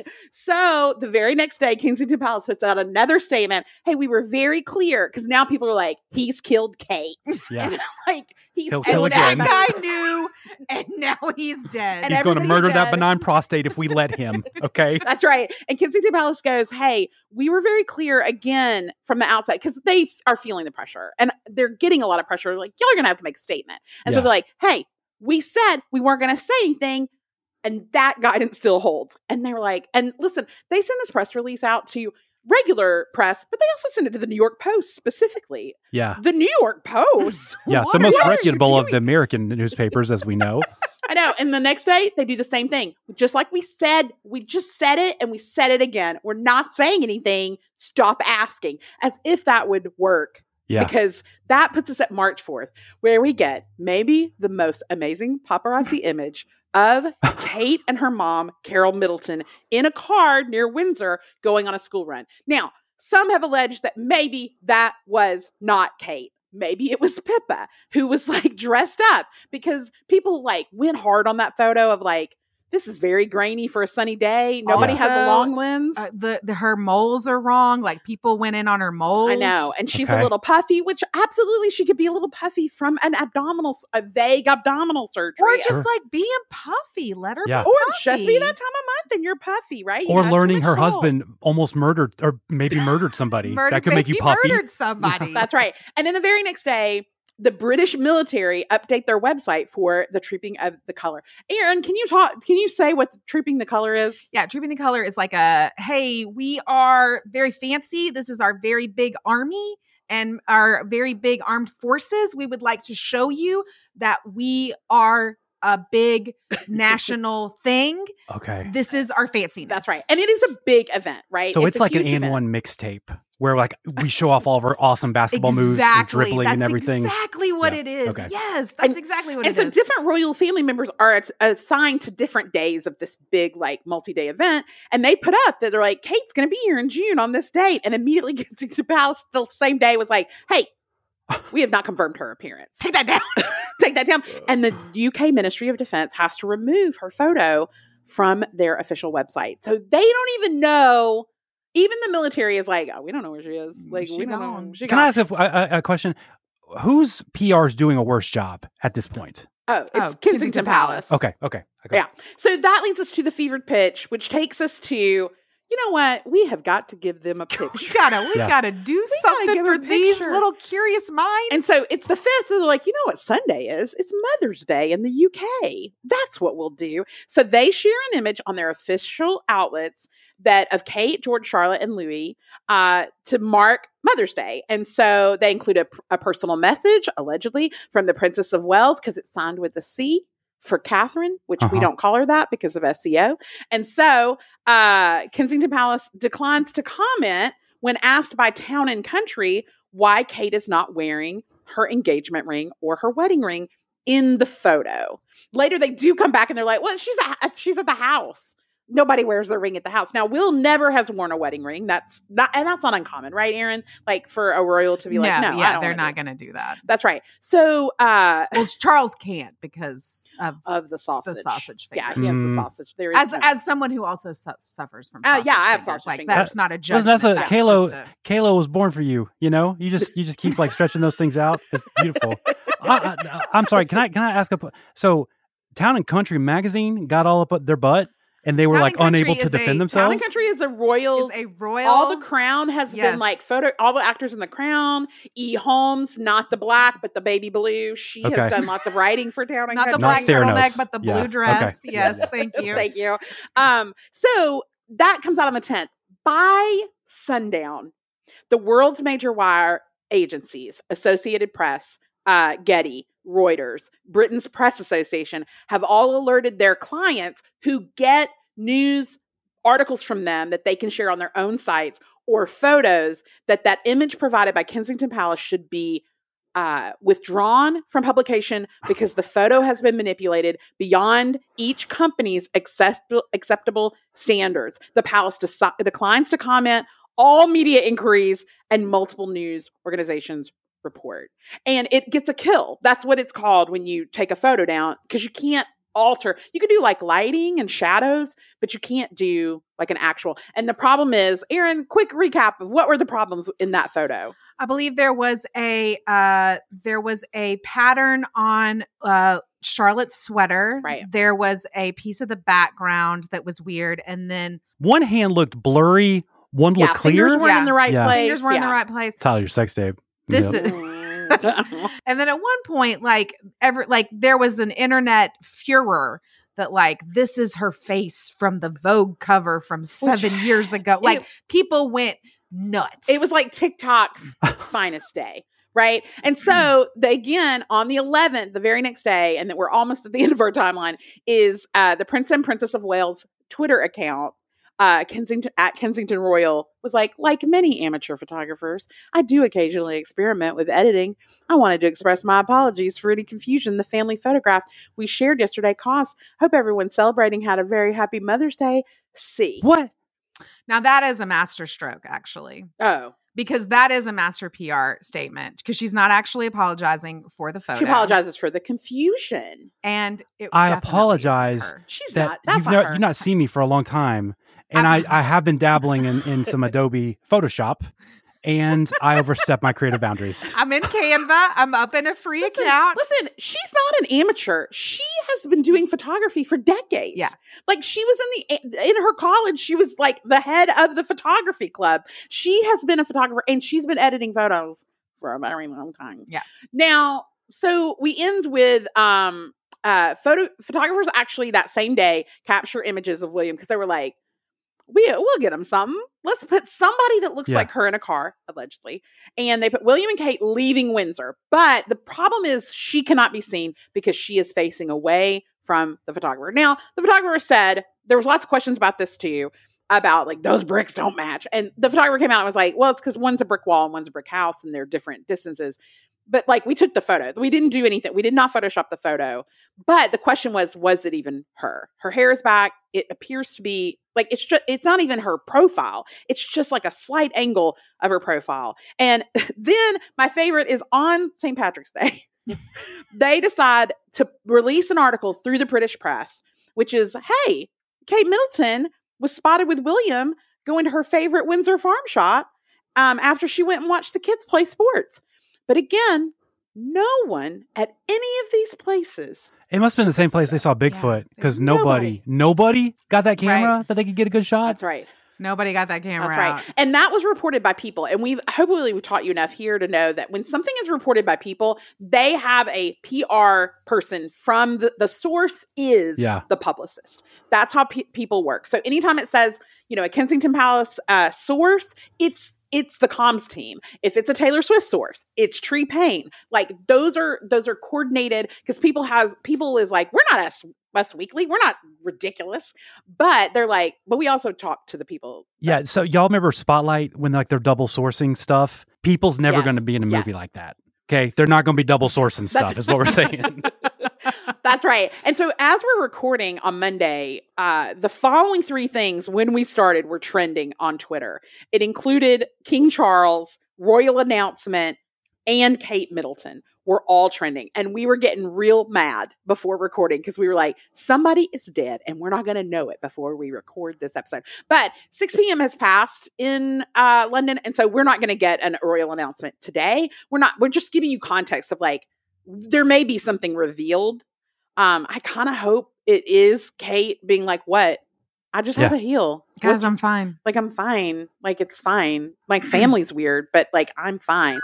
So the very next day, Kensington Palace puts out another statement. Hey, we were very clear, because now people are like, he's killed Kate. Yeah. And I'm like, he's He'll killed kill again. That everybody. guy knew, and now he's dead. And He's going to everybody's murder that dead. benign prostate if we let him. Okay. That's right. And Kensington Palace goes, hey, we were very clear again from the outside, because they are feeling the pressure and they're getting a lot of pressure. Like, y'all are going to have to make a statement. And so Yeah. they're like, hey, we said we weren't going to say anything. And that guidance still holds. And they were like, and listen, they send this press release out to regular press, but they also send it to the New York Post specifically. Yeah. The New York Post. Yeah. What The are- most what are you reputable of doing? the American newspapers, as we know. I know. And the next day, they do the same thing. Just like we said, we just said it and we said it again. We're not saying anything. Stop asking. As if that would work. Yeah. Because that puts us at March fourth, where we get maybe the most amazing paparazzi image of Kate and her mom, Carol Middleton, in a car near Windsor going on a school run. Now, some have alleged that maybe that was not Kate. Maybe it was Pippa, who was like dressed up, because people like went hard on that photo of like, this is very grainy for a sunny day. Nobody has a Also, long lens. Uh, the, the her moles are wrong. Like, people went in on her moles. I know. And she's Okay. a little puffy, which absolutely she could be a little puffy from an abdominal, a vague abdominal surgery. Or just Sure. like being puffy. Let her Yeah. be Or puffy. just be that time of month and you're puffy, right? You Or have too learning much her salt. husband almost murdered, or maybe murdered somebody. Murdered, that could make you he puffy. murdered somebody. That's right. And then the very next day, the British military update their website for the Trooping of the Color. Aaron, can you talk? Can you say what Trooping the Color is? Yeah, Trooping the Color is like a, hey, we are very fancy. This is our very big army and our very big armed forces. We would like to show you that we are a big national thing. Okay. This is our fanciness. That's right. And it is a big event, right? So it's, a like an huge and event. one mixtape where like we show off all of our awesome basketball moves and Exactly. dribbling That's and everything. exactly what Yeah. it is. Okay. Yes, that's And- exactly what And it so is. different royal family members are at- assigned to different days of this big, like, multi-day event. And they put up that they're like, Kate's going to be here in June on this date. And immediately gets to Palace the same day was like, hey, we have not confirmed her appearance. Take that down. Take that down. And the U K Ministry of Defense has to remove her photo from their official website. So they don't even know. Even the military is like, oh, we don't know where she is. Like, She we don't gone. know. She Can I gone. ask a, a, a question? Whose P R is doing a worse job at this point? Oh, it's Oh, Kensington, Kensington Palace. Palace. Okay, okay, okay. Yeah. So that leads us to the fevered pitch, which takes us to, you know what? We have got to give them a We picture. gotta, we Yeah. gotta do gotta something give for her a these picture. little curious minds. And so it's the fifth. So they're like, you know what Sunday is? It's Mother's Day in the U K. That's what we'll do. So they share an image on their official outlets that of Kate, George, Charlotte, and Louis uh, to mark Mother's Day. And so they include a, a personal message, allegedly, from the Princess of Wales, because it's signed with a C for Catherine, which we Uh-huh. don't call her that because of S E O. And so uh, Kensington Palace declines to comment when asked by Town and Country why Kate is not wearing her engagement ring or her wedding ring in the photo. Later, they do come back and they're like, well, she's, a, she's at the house. nobody wears their ring at the house. Now, Will never has worn a wedding ring. That's not, and that's not uncommon, right, Aaron? Like for a royal to be like, no, yeah, I don't they're wanna not do going to do that. That's right. So, uh, well, Charles can't because of, of the sausage. The sausage fingers. Yeah, he has Mm. the sausage. There is As no- as someone who also su- suffers from Uh, sausage yeah, I have fingers, sausage like fingers. that's not a Listen, judgment. that's a that's Kalo. just a- Kalo was born for you. You know, you just you just keep like stretching those things out. It's beautiful. I, I, I'm sorry. Can I can I ask a so Town and Country magazine got all up their butt and they were Town like and Country unable to is a- defend Town themselves. and Country is a royals. is a royal. All the Crown has Yes. been like photo. All the actors in the Crown. E. Holmes, not the black, but the baby blue. She Okay. has done lots of writing for Town and not the Country. black Theranos. turtleneck, but the blue Yeah, dress. okay. Yes, thank you. Thank you. Um, so that comes out on the tenth. By sundown, the world's major wire agencies, Associated Press, uh, Getty, Reuters, Britain's Press Association, have all alerted their clients who get news articles from them that they can share on their own sites or photos that that image provided by Kensington Palace should be uh, withdrawn from publication because the photo has been manipulated beyond each company's acceptable, acceptable standards. The palace deci- declines to comment. All media inquiries and multiple news organizations report. And it gets a kill. That's what it's called when you take a photo down, because you can't alter. You can do like lighting and shadows, but you can't do like an actual. And the problem is, Aaron, quick recap of what were the problems in that photo? I believe there was a uh, there was a pattern on uh, Charlotte's sweater. Right. There was a piece of the background that was weird, and then One hand looked blurry. One Yeah, looked clear. fingers weren't Yeah. in the right Yeah. place. fingers were in Yeah. the right place. Tyler, your sex tape. This Yep. is. And then at one point, like every like there was an internet furor that like this is her face from the Vogue cover from seven years ago. Like it- people went nuts. It was like TikTok's finest day, right? And so the, again, on the eleventh, the very next day, and that we're almost at the end of our timeline, is uh, the Prince and Princess of Wales Twitter account, uh, Kensington at Kensington Royal, was like, like many amateur photographers, I do occasionally experiment with editing. I wanted to express my apologies for any confusion the family photograph we shared yesterday caused. Hope everyone celebrating had a very happy Mother's Day. See. What? now that is a master stroke, actually. Oh. Because that is a master P R statement because she's not actually apologizing for the photo. She apologizes for the confusion. And it I definitely isn't apologize her. She's that not. That's you've, not no- her. you've not seen me for a long time. And I, I have been dabbling in, in some Adobe Photoshop, and I overstep my creative boundaries. I'm in Canva. I'm up in a free Listen, account. listen, she's not an amateur. She has been doing photography for decades. Yeah. Like she was in the in her college, she was like the head of the photography club. She has been a photographer and she's been editing photos for a very long time. Yeah. Now, so we end with um uh photo photographers actually that same day capture images of William because they were like, we, we'll get him something. Let's put somebody that looks Yeah. like her in a car, allegedly. And they put William and Kate leaving Windsor. But the problem is she cannot be seen because she is facing away from the photographer. Now, the photographer said, there was lots of questions about this too, about like, those bricks don't match. And the photographer came out and was like, well, it's because one's a brick wall and one's a brick house and they're different distances. But like we took the photo. We didn't do anything. We did not Photoshop the photo. But the question was, was it even her? Her hair is back. It appears to be like it's just it's not even her profile. It's just like a slight angle of her profile. And then my favorite is on Saint Patrick's Day. They decide to release an article through the British press, which is, hey, Kate Middleton was spotted with William going to her favorite Windsor farm shop um, after she went and watched the kids play sports. But again, no one at any of these places. It must have been the same place they saw Bigfoot because nobody, Nobody. nobody got that camera Right. that they could get a good shot. That's right. Nobody got that camera That's right. out. And that was reported by people. And we've hopefully we've taught you enough here to know that when something is reported by people, they have a P R person from the, the source is Yeah. the publicist. That's how pe- people work. So anytime it says, you know, a Kensington Palace uh, source, it's it's the comms team. If it's a Taylor Swift source, it's Tree Payne. Like those are those are coordinated because people has people is like, we're not Us, Us Weekly. We're not ridiculous. But they're like, but we also talk to the people. Yeah. So y'all remember Spotlight when like they're double sourcing stuff? People's never Yes. going to be in a movie Yes. like that. Okay. They're not going to be double sourcing stuff That's- is what we're saying. That's right. And so as we're recording on Monday, uh, the following three things when we started were trending on Twitter. It included King Charles, royal announcement, and Kate Middleton were all trending. And we were getting real mad before recording because we were like, somebody is dead and we're not going to know it before we record this episode. But six p.m. has passed in uh, London. And so we're not going to get an royal announcement today. We're not, we're just giving you context of like, there may be something revealed. Um, I kind of hope it is Kate being like, what? I just Yeah. have a heel. Guys, What's- I'm fine. Like, I'm fine. Like, it's fine. My family's weird, but like, I'm fine.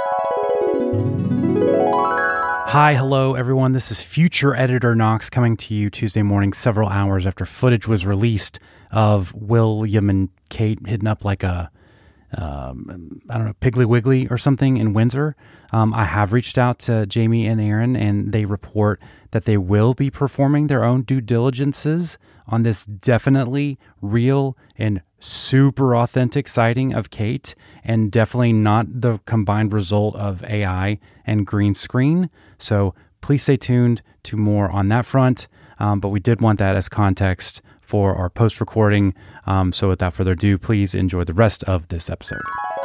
Hi, hello, everyone. This is future editor Knox coming to you Tuesday morning, several hours after footage was released of William and Kate hidden up like a, um, I don't know, Piggly Wiggly or something in Windsor. Um, I have reached out to Jamie and Aaron, and they report that they will be performing their own due diligences on this definitely real and super authentic sighting of Kate, and definitely not the combined result of A I and green screen. So please stay tuned to more on that front. Um, but we did want that as context for our post-recording. Um, so without further ado, please enjoy the rest of this episode.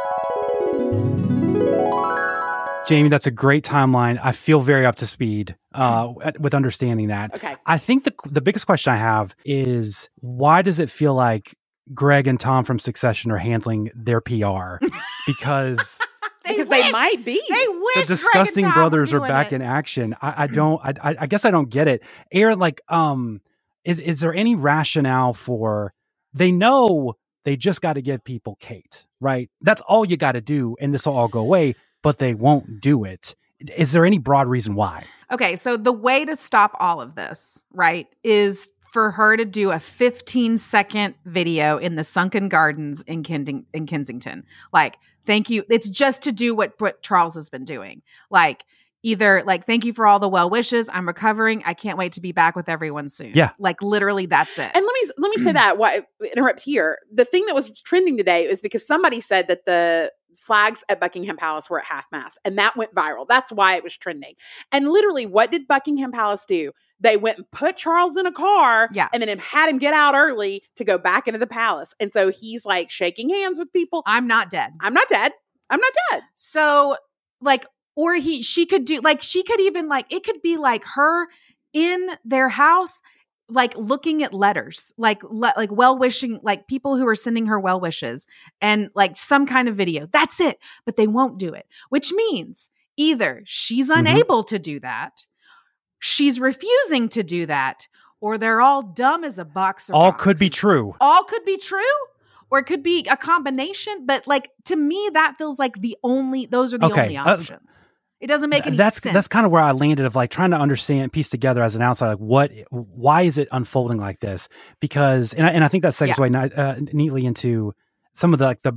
Jamie, that's a great timeline. I feel very up to speed uh, with understanding that. Okay. I think the the biggest question I have is, why does it feel like Greg and Tom from Succession are handling their P R? Because Because wish- they might be. They the wish disgusting Greg and Tom brothers were are doing back it. in action. I, I don't. I, I guess I don't get it. Aaron, like, um, is is there any rationale for? They know they just got to give people Kate, right? That's all you got to do, and this will all go away. But they won't do it. Is there any broad reason why? Okay, so the way to stop all of this, right, is for her to do a fifteen second video in the Sunken Gardens in, Kensing- in Kensington. Like, thank you. It's just to do what, what Charles has been doing. Like, either like, thank you for all the well wishes. I'm recovering. I can't wait to be back with everyone soon. Yeah. Like, literally, that's it. And let me let me say that. Why interrupt here? The thing that was trending today is because somebody said that the flags at Buckingham Palace were at half mast, and that went viral. That's why it was trending. And literally, what did Buckingham Palace do? They went and put Charles in a car, Yeah. and then had him get out early to go back into the palace. And so he's like shaking hands with people. I'm not dead. I'm not dead. I'm not dead. So, like, or he, she could do, like, she could even, like, it could be like her in their house, like looking at letters, like, le- like well wishing, like people who are sending her well wishes and like some kind of video. That's it. But they won't do it, which means either she's Mhm. unable to do that, she's refusing to do that, or they're all dumb as a box of All rocks. could be true. All could be true. Or it could be a combination, but like to me, that feels like the only; those are the Okay, only uh, options. It doesn't make any that's sense. that's kind of where I landed of like trying to understand, piece together as an outsider, like what, why is it unfolding like this? Because, and I, and I think that segues Yeah. way ni- uh, neatly into some of the like the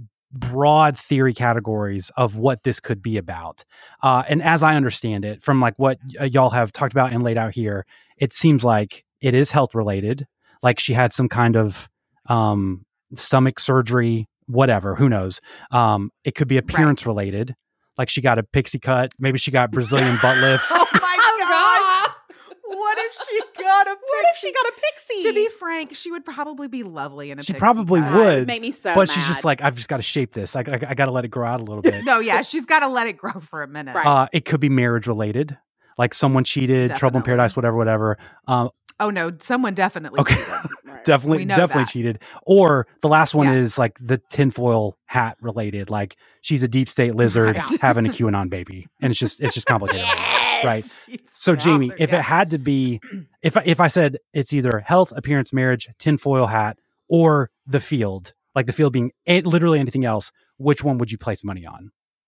broad theory categories of what this could be about. Uh, and as I understand it, from like what y- y'all have talked about and laid out here, it seems like it is health related. Like she had some kind of um, stomach surgery, whatever, who knows? Um, it could be appearance related. Like she got a pixie cut. Maybe she got Brazilian butt lifts. Oh my gosh! What if she got a pixie? What if she got a pixie? To be frank, she would probably be lovely in a She pixie probably cut. would. It made me so but she's just mad. like, I've just got to shape this. I, I, I got to let it grow out a little bit. No, yeah, she's got to let it grow for a minute. Right. Uh, it could be marriage related. Like someone cheated, trouble in Definitely. paradise, whatever, whatever. Um, Oh no, someone definitely. Okay. cheated. Right. definitely, We know definitely that. cheated. Or the last one Yeah. is like the tinfoil hat related. Like she's a deep state lizard Right. having a QAnon baby, and it's just it's just complicated, Yes! right? Jeez, So Jamie, Wowzer, if yeah. it had to be, if I, if I said it's either health, appearance, marriage, tinfoil hat, or the field, like the field being a, literally anything else, which one would you place money on?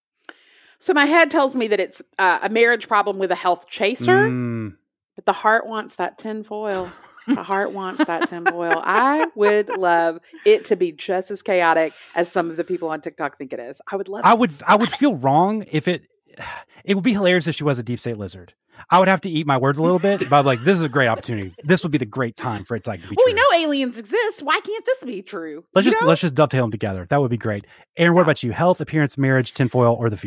So my head tells me that it's uh, a marriage problem with a health chaser, Mm, but the heart wants that tinfoil. The heart wants that tinfoil. I would love it to be just as chaotic as some of the people on TikTok think it is. I would love I it. would I would feel wrong if it. It would be hilarious if she was a deep state lizard. I would have to eat my words a little bit, but I'm like, this is a great opportunity. This would be the great time for it to like be Well, true. we know aliens exist. Why can't this be true? Let's You just know? let's just dovetail them together. That would be great. Aaron, what about you? Health, appearance, marriage, tinfoil, or the field?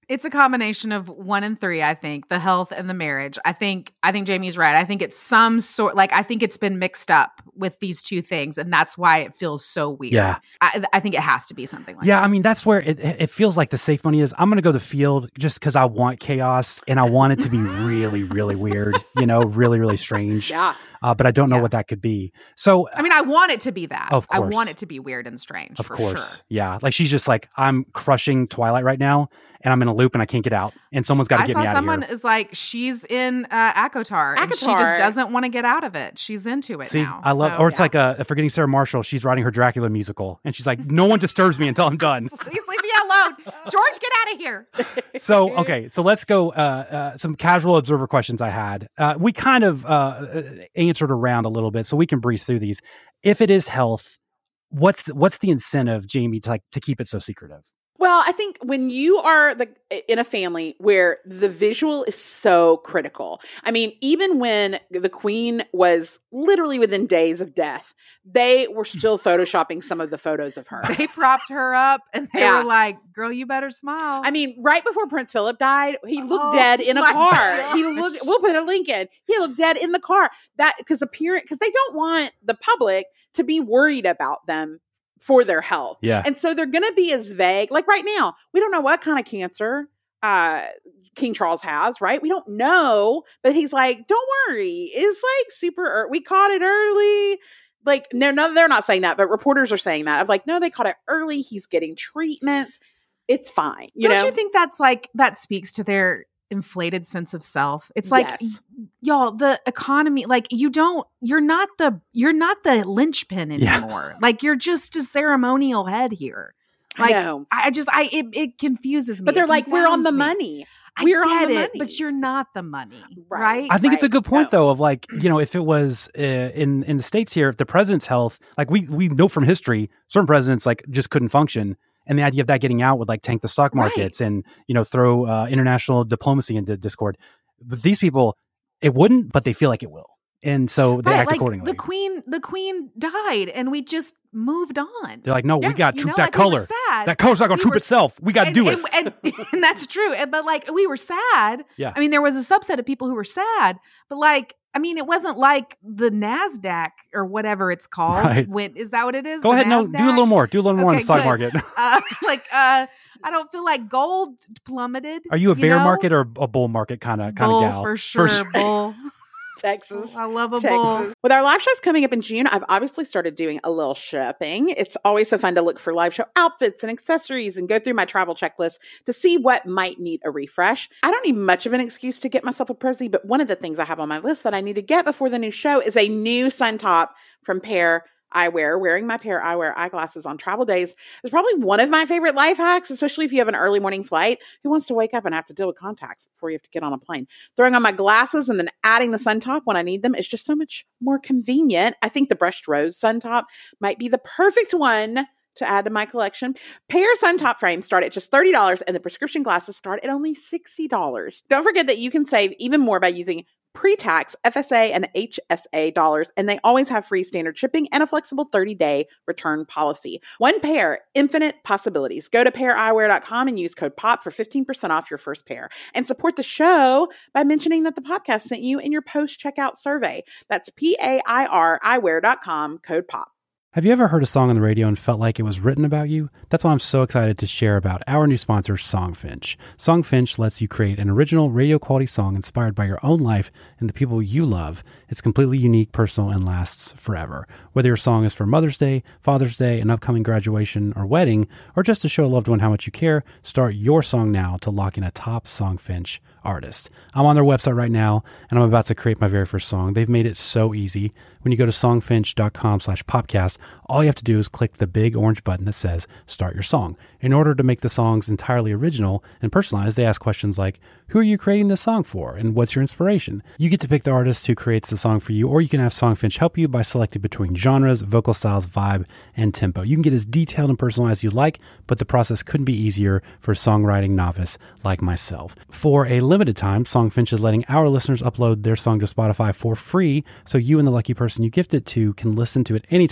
It's a combination of one and three, I think, the health and the marriage. I think I think Jamie's right. I think it's some sort, like, I think it's been mixed up with these two things, and that's why it feels so weird. Yeah. I, I think it has to be something like yeah, that. I mean, that's where it, it feels like the safe money is. I'm going to go the field just because I want chaos, and I want it to be really, really weird, you know, really, really strange. Yeah. Uh, but I don't know Yeah. what that could be. So, I mean, I want it to be that. Of I course. want it to be weird and strange. of for course, Sure. yeah. Like she's just like, I'm crushing Twilight right now, and I'm in a loop, and I can't get out, and someone's got to I get saw me out someone of here. is like, she's in uh, Akatar, and she Akatar. just doesn't want to get out of it. She's into it See, now. I love, So, or it's yeah. like uh, forgetting Sarah Marshall. She's writing her Dracula musical, and she's like, no one disturbs me until I'm done. Please leave me alone. George, get out of here. So, okay, so let's go. Uh, uh, some casual observer questions I had. Uh, we kind of uh, answered around a little bit, so we can breeze through these. If it is health, what's the, what's the incentive, Jamie, to like to keep it so secretive? Well, I think when you are the, in a family where the visual is so critical, I mean, even when the queen was literally within days of death, they were still photoshopping some of the photos of her. They propped her up, and they Yeah. were like, "Girl, you better smile." I mean, right before Prince Philip died, he looked Oh, dead in a my car. gosh. He looked. We'll put a link in. He looked dead in the car. That because appearance because they don't want the public to be worried about them for their health. Yeah. And so they're going to be as vague. Like right now, we don't know what kind of cancer uh, King Charles has, right? We don't know, but he's like, don't worry. It's like super, ear- we caught it early. Like, no, no, they're not saying that, but reporters are saying that. I'm like, no, they caught it early. He's getting treatment. It's fine. You Don't know? you think that's like that speaks to their inflated sense of self? It's like, Yes. y- y'all, the economy, like you don't, you're not the, you're not the linchpin Yeah. anymore. Like you're just a ceremonial head here. I Like know. I just, I, it, it confuses me. But they're It like, we're on the confounds me. money. I We're on get the it, money. but you're not the money, Right. right? I think it's a Right. good point, No. though, of like, you know, if it was uh, in in the States here, if the president's health, like we we know from history, certain presidents like just couldn't function. And the idea of that getting out would like tank the stock markets and, you know, throw uh, international diplomacy into discord. But these people, it wouldn't, but they feel like it will. And so they Right, act like accordingly. the queen, the queen died, and we just moved on. They're like, no, Yeah, we got to You troop know, that like, we were color. sad. That color's not going to We troop were- itself. We got to and, do it. and, and, and that's true. And- But like we were sad. Yeah. I mean, there was a subset of people who were sad, but like, I mean, it wasn't like the NASDAQ or whatever it's called. Right. When, is that what it is? Go The ahead. No, do a NASDAQ? little more. Do a little more on Okay, the stock good. market. Uh, like, uh, I don't feel like gold plummeted. Are you a bear know? market or a bull market kind of kind Bull of gal? for sure. sure. Bull. Texas. I love a Texas. bull. With our live shows coming up in June, I've obviously started doing a little shopping. It's always so fun to look for live show outfits and accessories and go through my travel checklist to see what might need a refresh. I don't need much of an excuse to get myself a Prezi, but one of the things I have on my list that I need to get before the new show is a new sun top from Pair Eyewear. Wearing my Pair Eyewear eyeglasses on travel days is probably one of my favorite life hacks, especially if you have an early morning flight. Who wants to wake up and have to deal with contacts before you have to get on a plane? Throwing on my glasses and then adding the sun top when I need them is just so much more convenient. I think the brushed rose sun top might be the perfect one to add to my collection. Pair sun top frames start at just thirty dollars and the prescription glasses start at only sixty dollars. Don't forget that you can save even more by using pre-tax F S A and H S A dollars, and they always have free standard shipping and a flexible thirty-day return policy. One pair, infinite possibilities. Go to pair eyewear dot com and use code POP for fifteen percent off your first pair. And support the show by mentioning that the podcast sent you in your post-checkout survey. That's P A I R eyewear dot com, code POP. Have you ever heard a song on the radio and felt like it was written about you? That's why I'm so excited to share about our new sponsor, Songfinch. Songfinch lets you create an original radio quality song inspired by your own life and the people you love. It's completely unique, personal, and lasts forever. Whether your song is for Mother's Day, Father's Day, an upcoming graduation or wedding, or just to show a loved one how much you care, start your song now to lock in a top Songfinch artist. I'm on their website right now, and I'm about to create my very first song. They've made it so easy. When you go to songfinch dot com slash popcast, all you have to do is click the big orange button that says Start Your Song. In order to make the songs entirely original and personalized, they ask questions like, who are you creating this song for, and what's your inspiration? You get to pick the artist who creates the song for you, or you can have Songfinch help you by selecting between genres, vocal styles, vibe, and tempo. You can get as detailed and personalized as you like, but the process couldn't be easier for a songwriting novice like myself. For a limited time, Songfinch is letting our listeners upload their song to Spotify for free, so you and the lucky person you gift it to can listen to it anytime,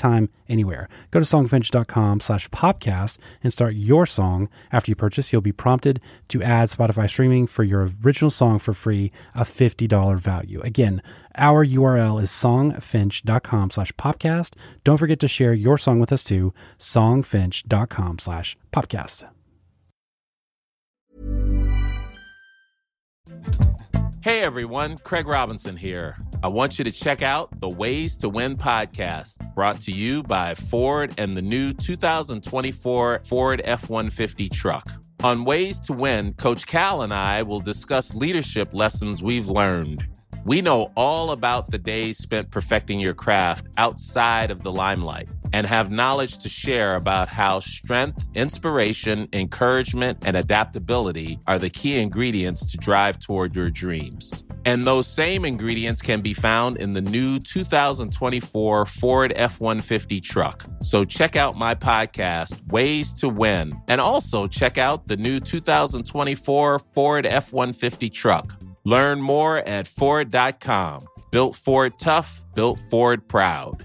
anywhere. Go to songfinch.com slash podcast and start your song. After you purchase, you'll be prompted to add Spotify streaming for your original song for free, a fifty dollars value. Again, our U R L is songfinch.com slash podcast. Don't forget to share your song with us too, songfinch.com slash podcast. Hey everyone, Craig Robinson here. I want you to check out the Ways to Win podcast, brought to you by Ford and the new two thousand twenty-four Ford F one fifty truck. On Ways to Win, Coach Cal and I will discuss leadership lessons we've learned. We know all about the days spent perfecting your craft outside of the limelight and have knowledge to share about how strength, inspiration, encouragement, and adaptability are the key ingredients to drive toward your dreams. And those same ingredients can be found in the new two thousand twenty-four Ford F one fifty truck. So check out my podcast, Ways to Win, and also check out the new two thousand twenty-four Ford F one fifty truck. Learn more at Ford dot com. Built Ford tough, built Ford proud.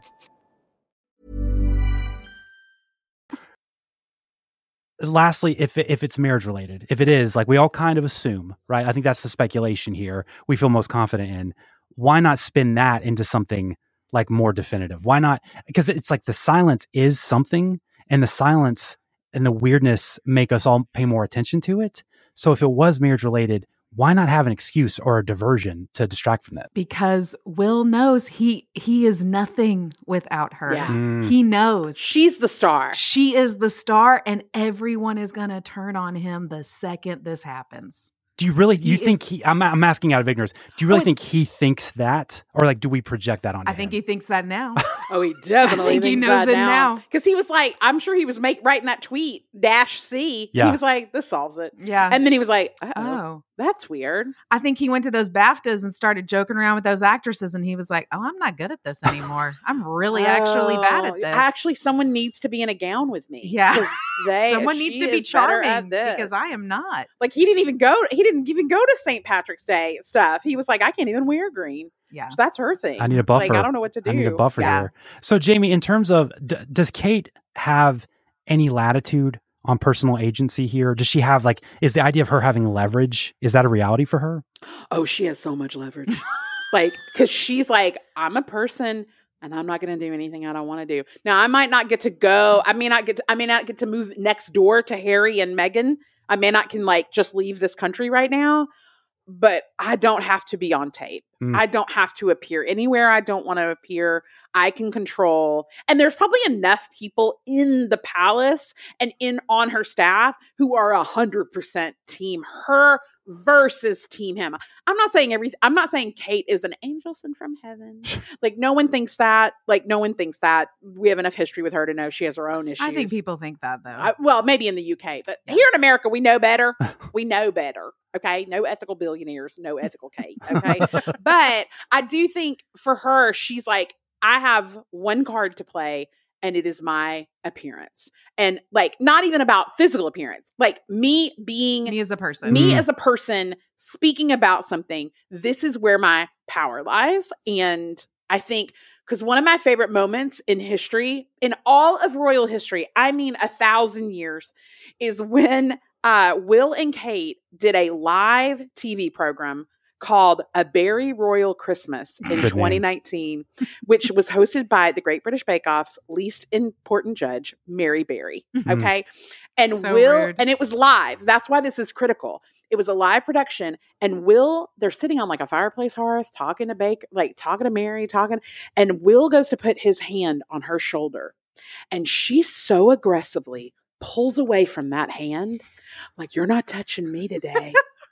Lastly, if if it's marriage related, if it is, like we all kind of assume, right? I think that's the speculation here. We feel most confident in. Why not spin that into something like more definitive? Why not? Because it's like the silence is something, and the silence and the weirdness make us all pay more attention to it. So if it was marriage related, why not have an excuse or a diversion to distract from that? Because Will knows he he is nothing without her. Yeah. Mm. He knows. She's the star. She is the star, and everyone is going to turn on him the second this happens. Do you really, you He think is- he, I'm, I'm asking out of ignorance, do you really Oh, think he thinks that? Or like, do we project that on I him? think he thinks that now. Oh, he definitely I think he thinks knows that it now. now. Because he was like, I'm sure he was make, writing that tweet, dash C. Yeah. He was like, this solves it. Yeah. And then he was like, oh, oh. that's weird. I think he went to those BAFTAs and started joking around with those actresses, and he was like, oh, I'm not good at this anymore. I'm really actually bad at Oh, this. Actually, someone needs to be in a gown with me. Yeah. 'Cause They, Someone she needs to be is better at charming this. because I am not. Like he didn't even go. He didn't even go to Saint Patrick's Day stuff. He was like, I can't even wear green. Yeah. So that's her thing. I need a buffer. Like I don't know what to do. I need a buffer Yeah. here. So Jamie, in terms of, d- does Kate have any latitude on personal agency here? Does she have like, is the idea of her having leverage, is that a reality for her? Oh, she has so much leverage. Like, because she's like, I'm a person and I'm not going to do anything I don't want to do. Now, I might not get to go. I may not get to, I may not get to move next door to Harry and Meghan. I may not can like just leave this country right now, but I don't have to be on tape. Mm. I don't have to appear anywhere I don't want to appear. I can control. And there's probably enough people in the palace and in on her staff who are a hundred percent team her versus team him. I'm not saying everything. I'm not saying Kate is an angel sent from heaven. Like no one thinks that. Like no one thinks that. We have enough history with her to know she has her own issues. I think people think that though. I, well, maybe in the U K, but here in America, we know better. We know better. Okay. No ethical billionaires, no ethical Kate. Okay. But I do think for her, she's like, I have one card to play and it is my appearance. And like, not even about physical appearance, like me being me as a person. me Mm. as a person speaking about something. This is where my power lies. And I think because one of my favorite moments in history, in all of royal history, I mean a thousand years, is when uh, Will and Kate did a live T V program called A Berry Royal Christmas in Good twenty name. nineteen, which was hosted by the Great British Bake Off's least important judge, Mary Berry. Okay. And So Will, rude. and it was live. That's why this is critical. It was a live production. And Will, they're sitting on like a fireplace hearth, talking to Baker, like talking to Mary, talking. And Will goes to put his hand on her shoulder. And she so aggressively pulls away from that hand, like, you're not touching me today.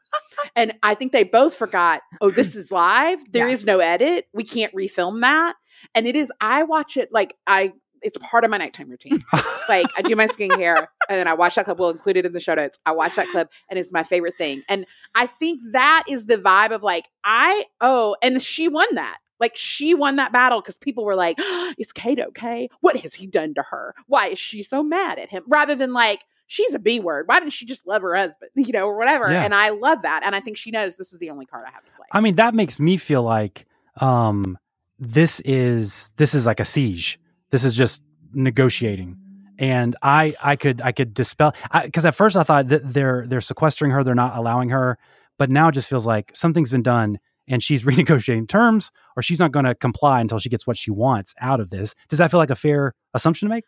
And I think they both forgot, oh, this is live. There Yeah. is no edit. We can't refilm that. And it is, I watch it like I, it's part of my nighttime routine. Like I do my skincare and then I watch that clip. We'll include it in the show notes. I watch that clip and it's my favorite thing. And I think that is the vibe of like, I, oh, and she won that. Like she won that battle because people were like, oh, is Kate okay? What has he done to her? Why is she so mad at him? Rather than like, she's a B word. Why didn't she just love her husband? You know, or whatever. Yeah. And I love that. And I think she knows this is the only card I have to play. I mean, that makes me feel like um, this is this is like a siege This is just negotiating. And I, I could, I could dispel, because at first I thought that they're, they're sequestering her, they're not allowing her, but now it just feels like something's been done and she's renegotiating terms, or she's not going to comply until she gets what she wants out of this. Does that feel like a fair assumption to make?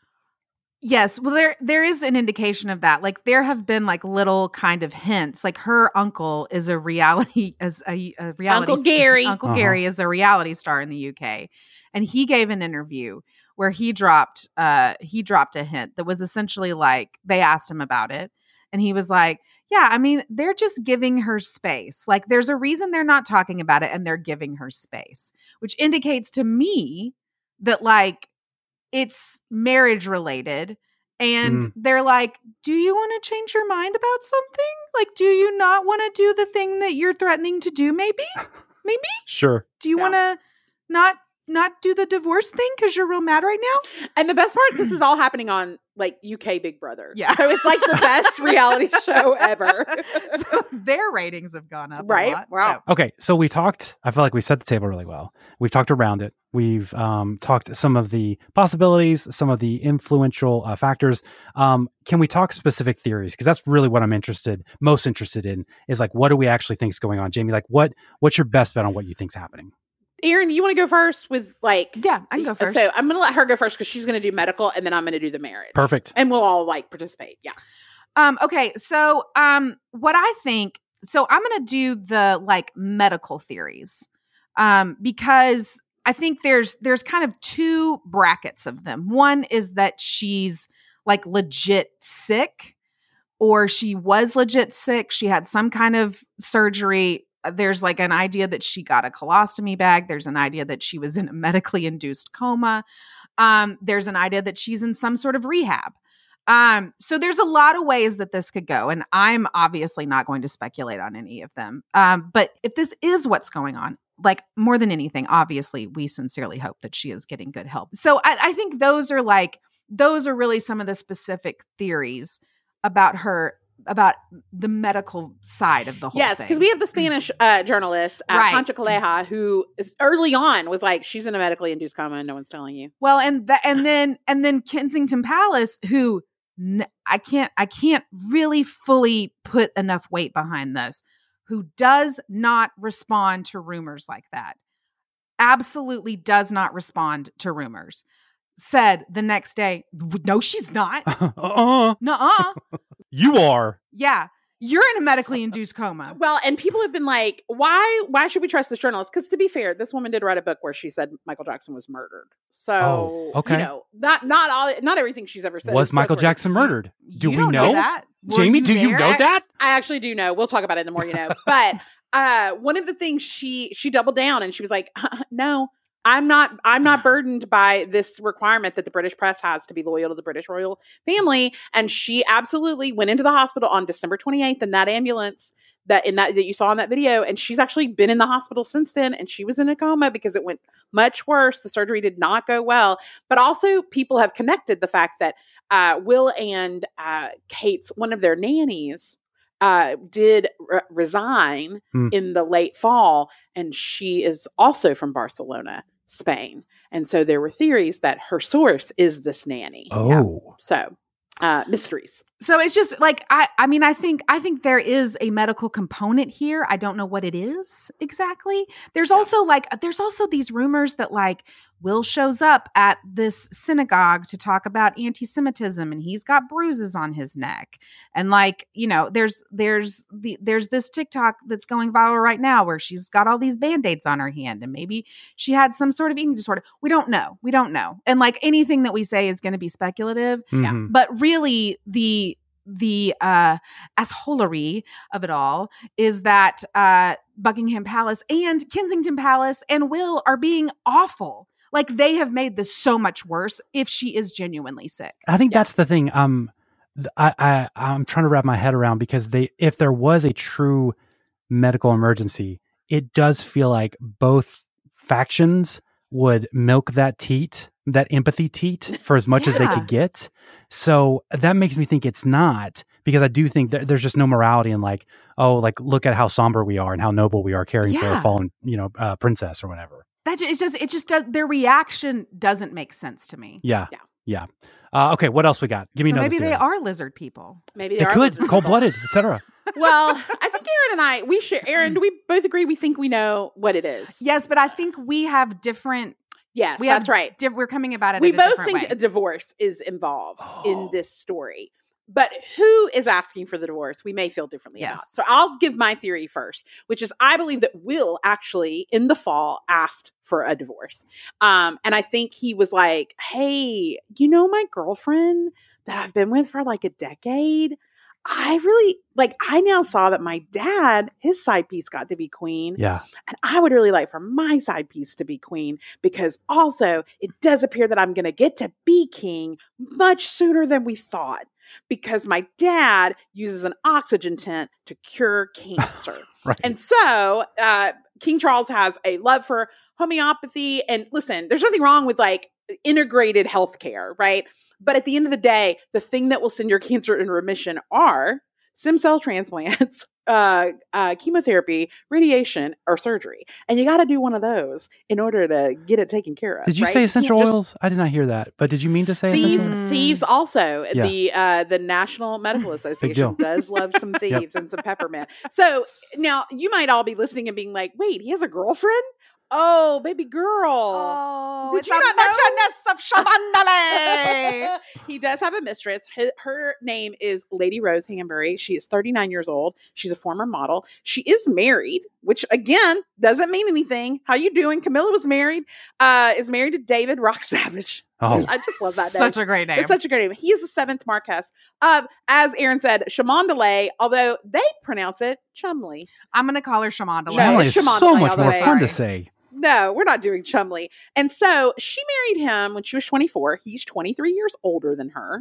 Yes. Well, there there is an indication of that. Like there have been like little kind of hints. Like her uncle is a reality as a, a reality Uncle Gary. Uncle Uh-huh. Gary is a reality star in the U K, and he gave an interview where he dropped uh he dropped a hint that was essentially like they asked him about it, and he was like, "Yeah, I mean, they're just giving her space. Like there's a reason they're not talking about it, and they're giving her space," which indicates to me that like it's marriage related. And Mm. they're like, do you want to change your mind about something? Like, do you not want to do the thing that you're threatening to do? Maybe, maybe. Sure. Do you Yeah. want to not not do the divorce thing because you're real mad right now? And the best part, this is all happening on like U K Big Brother. Yeah. So it's like the best reality show ever. So their ratings have gone up, Right? A lot, Wow. so. Okay, so we talked, I feel like we set the table really well. We've talked around it. We've um, talked some of the possibilities, some of the influential uh, factors. Um, can we talk specific theories? Because that's really what I'm interested, most interested in, is like, what do we actually think is going on? Jamie, like what, what's your best bet on what you think's happening? Erin, you want to go first with like... Yeah, I can go first. So I'm going to let her go first because she's going to do medical, and then I'm going to do the marriage. Perfect. And we'll all like participate. Yeah. Um, okay, so um, what I think, so I'm going to do the like medical theories um, because I think there's there's kind of two brackets of them. One is that she's like legit sick, or she was legit sick. She had some kind of surgery. There's like an idea that she got a colostomy bag. There's an idea that she was in a medically induced coma. Um, there's an idea that she's in some sort of rehab. Um, so there's a lot of ways that this could go, and I'm obviously not going to speculate on any of them. Um, but if this is what's going on, like more than anything, obviously we sincerely hope that she is getting good help. So I, I think those are like, those are really some of the specific theories about her, about the medical side of the whole Yes, thing. because we have the Spanish uh, journalist, uh, Right. Concha Calleja, who is, early on was like, she's in a medically induced coma and no one's telling you. Well, and that, and then, and then Kensington Palace, who n- I can't, I can't really fully put enough weight behind this, who does not respond to rumors like that. Absolutely does not respond to rumors. Said the next day, no, she's not. uh-uh. Nuh-uh. You are. Yeah. You're in a medically induced coma. Well, and people have been like, why why should we trust this journalist? Because to be fair, this woman did write a book where she said Michael Jackson was murdered. So, Oh, okay. you know, not not all not everything she's ever said. Was is Michael trustworthy. Jackson murdered? Do You we don't know? that? Were Jamie, do you there? know that? I actually do know. We'll talk about it the more you know. But uh, one of the things she she doubled down and she was like, no, I'm not I'm not burdened by this requirement that the British press has to be loyal to the British royal family. And she absolutely went into the hospital on December twenty-eighth in that ambulance that in that that you saw in that video. And she's actually been in the hospital since then. And she was in a coma because it went much worse. The surgery did not go well. But also people have connected the fact that uh, Will and uh, Kate's, one of their nannies, uh, did re- resign Hmm. in the late fall. And she is also from Barcelona, Spain. And so there were theories that her source is this nanny. Oh. So uh, mysteries. So it's just like, I, I mean, I think, I think there is a medical component here. I don't know what it is exactly. There's also like, there's also these rumors that like Will shows up at this synagogue to talk about anti-Semitism and he's got bruises on his neck. And like, you know, there's, there's the, there's this TikTok that's going viral right now where she's got all these Band-Aids on her hand and maybe she had some sort of eating disorder. We don't know. We don't know. And like anything that we say is going to be speculative. Mhm. But really, the the uh, assholery of it all is that uh, Buckingham Palace and Kensington Palace and Will are being awful. Like they have made this so much worse if she is genuinely sick. I think that's the thing. Um, th- I, I I'm trying to wrap my head around because they, if there was a true medical emergency, it does feel like both factions would milk that teat, that empathy teat, for as much as they Yeah. could get. So that makes me think it's not, because I do think that there's just no morality in like, oh, like look at how somber we are and how noble we are caring for a Yeah. fallen, you know, uh, princess or whatever. That I just, it just, it just does, their reaction doesn't make sense to me. Yeah. Yeah. Yeah. Uh, okay. What else we got? Give me So another maybe theory. they are lizard people. Maybe they, They are could. lizard Cold people. blooded, et cetera. Well, I think Aaron and I, we share. Aaron, do we both agree? We think we know what it is. Yes, but I think we have different. Yes, We that's have right. Diff- we're coming about it. We in a both different think way. a divorce is involved Oh. in this story. But who is asking for the divorce? We may feel differently Yes. about. So I'll give my theory first, which is I believe that Will actually in the fall asked for a divorce. Um, and I think he was like, hey, you know, my girlfriend that I've been with for like a decade, I really like, I now saw that my dad, his side piece got to be queen. Yeah. And I would really like for my side piece to be queen because also it does appear that I'm going to get to be king much sooner than we thought because my dad uses an oxygen tent to cure cancer. Right. And so uh, King Charles has a love for homeopathy. And listen, there's nothing wrong with like integrated healthcare, right? But at the end of the day, the thing that will send your cancer into remission are stem cell transplants, uh, uh, chemotherapy, radiation, or surgery. And you got to do one of those in order to get it taken care of. Did you right? say You essential can't just- oils? I did not hear that. But did you mean to say Thieves, essential? thieves also. Yeah. The uh, the National Medical Association deal. does love some thieves and some peppermint. So now you might all be listening and being like, wait, he has a girlfriend? Oh, baby girl. Oh, Did it's you a not know? Marchioness of Chavandale. He does have a mistress. Her, her name is Lady Rose Hanbury. She is thirty-nine years old. She's a former model. She is married, which again doesn't mean anything. How you doing? Camilla was married. Uh, is married to David Rock Savage. Oh. I just love that name. Such a great name. It's such a great name. He is the seventh Marquess. Um, as Aaron said, Cholmondeley, although they pronounce it Chumley. I'm going to call her Chamondale. No, Family it's is Cholmondeley so much all the more way. fun to Sorry. say. No, we're not doing Chumley. And so she married him when she was twenty-four. He's twenty-three years older than her.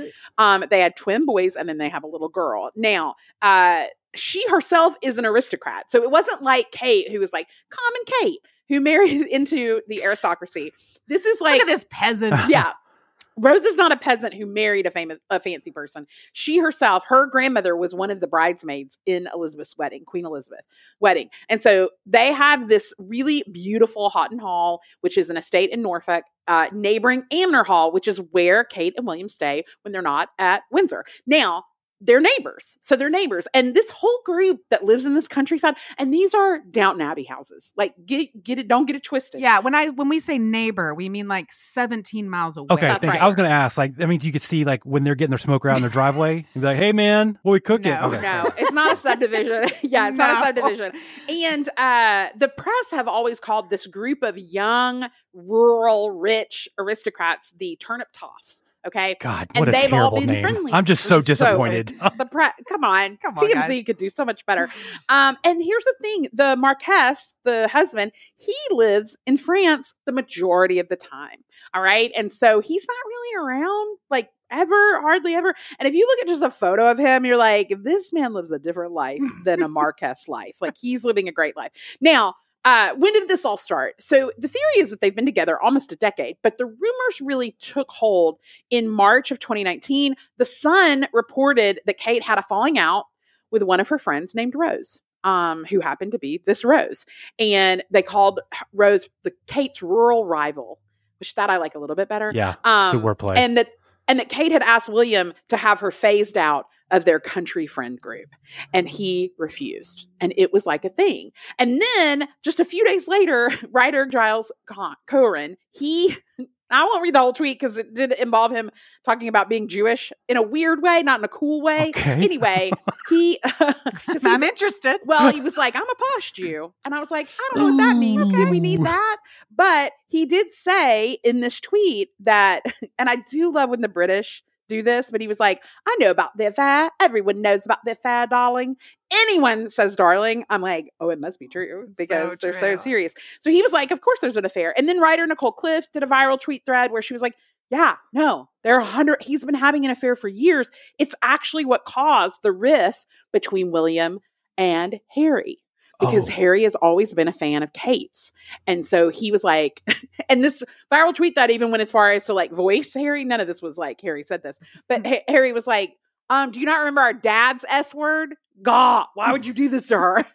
Um, they had twin boys and then they have a little girl. Now, uh, she herself is an aristocrat. So it wasn't like Kate, who was like common Kate, who married into the aristocracy. This is like Look at this peasant. yeah. Rose is not a peasant who married a famous, a fancy person. She herself, her grandmother was one of the bridesmaids in Elizabeth's wedding, Queen Elizabeth wedding. And so they have this really beautiful Houghton Hall, which is an estate in Norfolk, uh, neighboring Amner Hall, which is where Kate and William stay when they're not at Windsor. Now, they're neighbors. So they're neighbors. And this whole group that lives in this countryside, and these are Downton Abbey houses. Like, get get it, don't get it twisted. Yeah, when I when we say neighbor, we mean like seventeen miles away. Okay, That's thank you. right. I was going to ask, like, that means you could see, like, when they're getting their smoker out in their driveway, and be like, hey, man, what we cooking? No, okay, No, sorry. it's not a subdivision. yeah, it's not a No. subdivision. And uh, the press have always called this group of young, rural, rich aristocrats the Turnip Toffs. Okay. God, And what a they've all terrible been name. friendly. I'm just so So- disappointed. The pre- come on, Come on, T M Z guys. could do so much better. Um, and here's the thing: the Marquess, the husband, he lives in France the majority of the time. All right, and so he's not really around like ever, hardly ever. And if you look at just a photo of him, you're like, this man lives a different life than a Marquess life. Like he's living a great life. Now, Uh, when did this all start? So the theory is that they've been together almost a decade, but the rumors really took hold in March of twenty nineteen. The Sun reported that Kate had a falling out with one of her friends named Rose, um, who happened to be this Rose. And they called Rose the Kate's rural rival, which that I like a little bit better. Yeah, Um, good wordplay. And that and that Kate had asked William to have her phased out of their country friend group. And he refused. And it was like a thing. And then just a few days later, writer Giles Coren, he, I won't read the whole tweet because it did involve him talking about being Jewish in a weird way, not in a cool way. Okay. Anyway, he, 'cause I'm he's- interested. well, he was like, I'm a posh Jew. And I was like, I don't know what that means. Did we need that? But he did say in this tweet that, and I do love when the British do this, but he was like, I know about the affair. Everyone knows about the affair, darling. Anyone says darling, I'm like, oh, it must be true because So they're so true. serious. So he was like, of course there's an affair. And then writer Nicole Cliff did a viral tweet thread where she was like, yeah, no, there are a hundred, he's been having an affair for years. It's actually what caused the rift between William and Harry. Because Oh. Harry has always been a fan of Kate's. And so he was like, and this viral tweet that even went as far as to like voice Harry, none of this was like Harry said this, but Ha- Harry was like, um, do you not remember our dad's S word? God, why would you do this to her?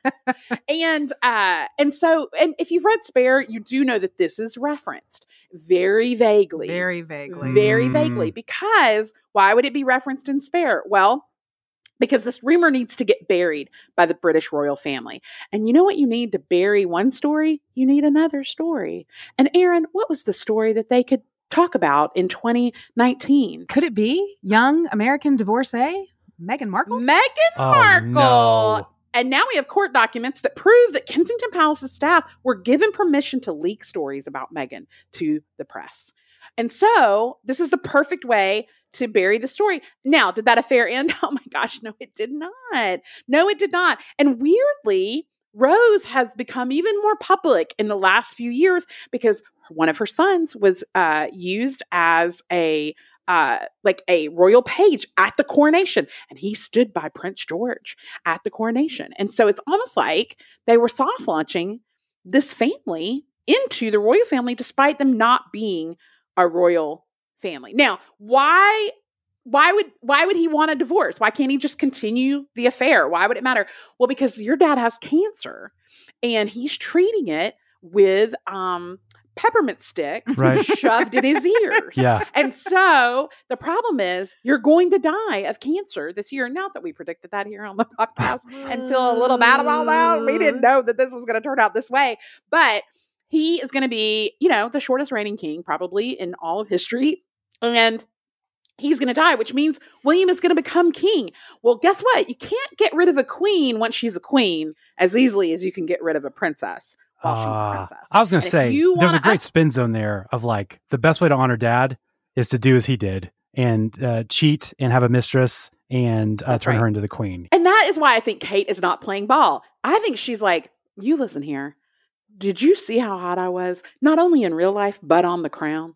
and uh, and so, and if you've read Spare, you do know that this is referenced very vaguely. Very vaguely. Very Mm. vaguely. Because why would it be referenced in Spare? Well, because this rumor needs to get buried by the British royal family. And you know what you need to bury one story? You need another story. And Aaron, what was the story that they could talk about in twenty nineteen? Could it be young American divorcee Meghan Markle? Meghan Oh, Markle. no. And now we have court documents that prove that Kensington Palace's staff were given permission to leak stories about Meghan to the press. And so this is the perfect way to bury the story. Now, did that affair end? Oh my gosh, no, it did not. No, it did not. And weirdly, Rose has become even more public in the last few years because one of her sons was uh, used as a uh, like a royal page at the coronation, and he stood by Prince George at the coronation. And so it's almost like they were soft launching this family into the royal family, despite them not being a royal family. Now, why? Why would why would he want a divorce? Why can't he just continue the affair? Why would it matter? Well, because your dad has cancer and he's treating it with um, peppermint sticks Right. shoved in his ears. Yeah. And so the problem is you're going to die of cancer this year. Not that we predicted that here on the podcast and feel a little bad about that. We didn't know that this was going to turn out this way. But he is going to be, you know, the shortest reigning king probably in all of history. And he's going to die, which means William is going to become king. Well, guess what? You can't get rid of a queen once she's a queen as easily as you can get rid of a princess while she's a Uh, princess. I was going And to if say, you there's a wanna great up- spin zone there of like the best way to honor dad is to do as he did and uh, cheat and have a mistress and uh, That's turn right. her into the queen. And that is why I think Kate is not playing ball. I think she's like, you listen here. Did you see how hot I was? Not only in real life, but on the crown.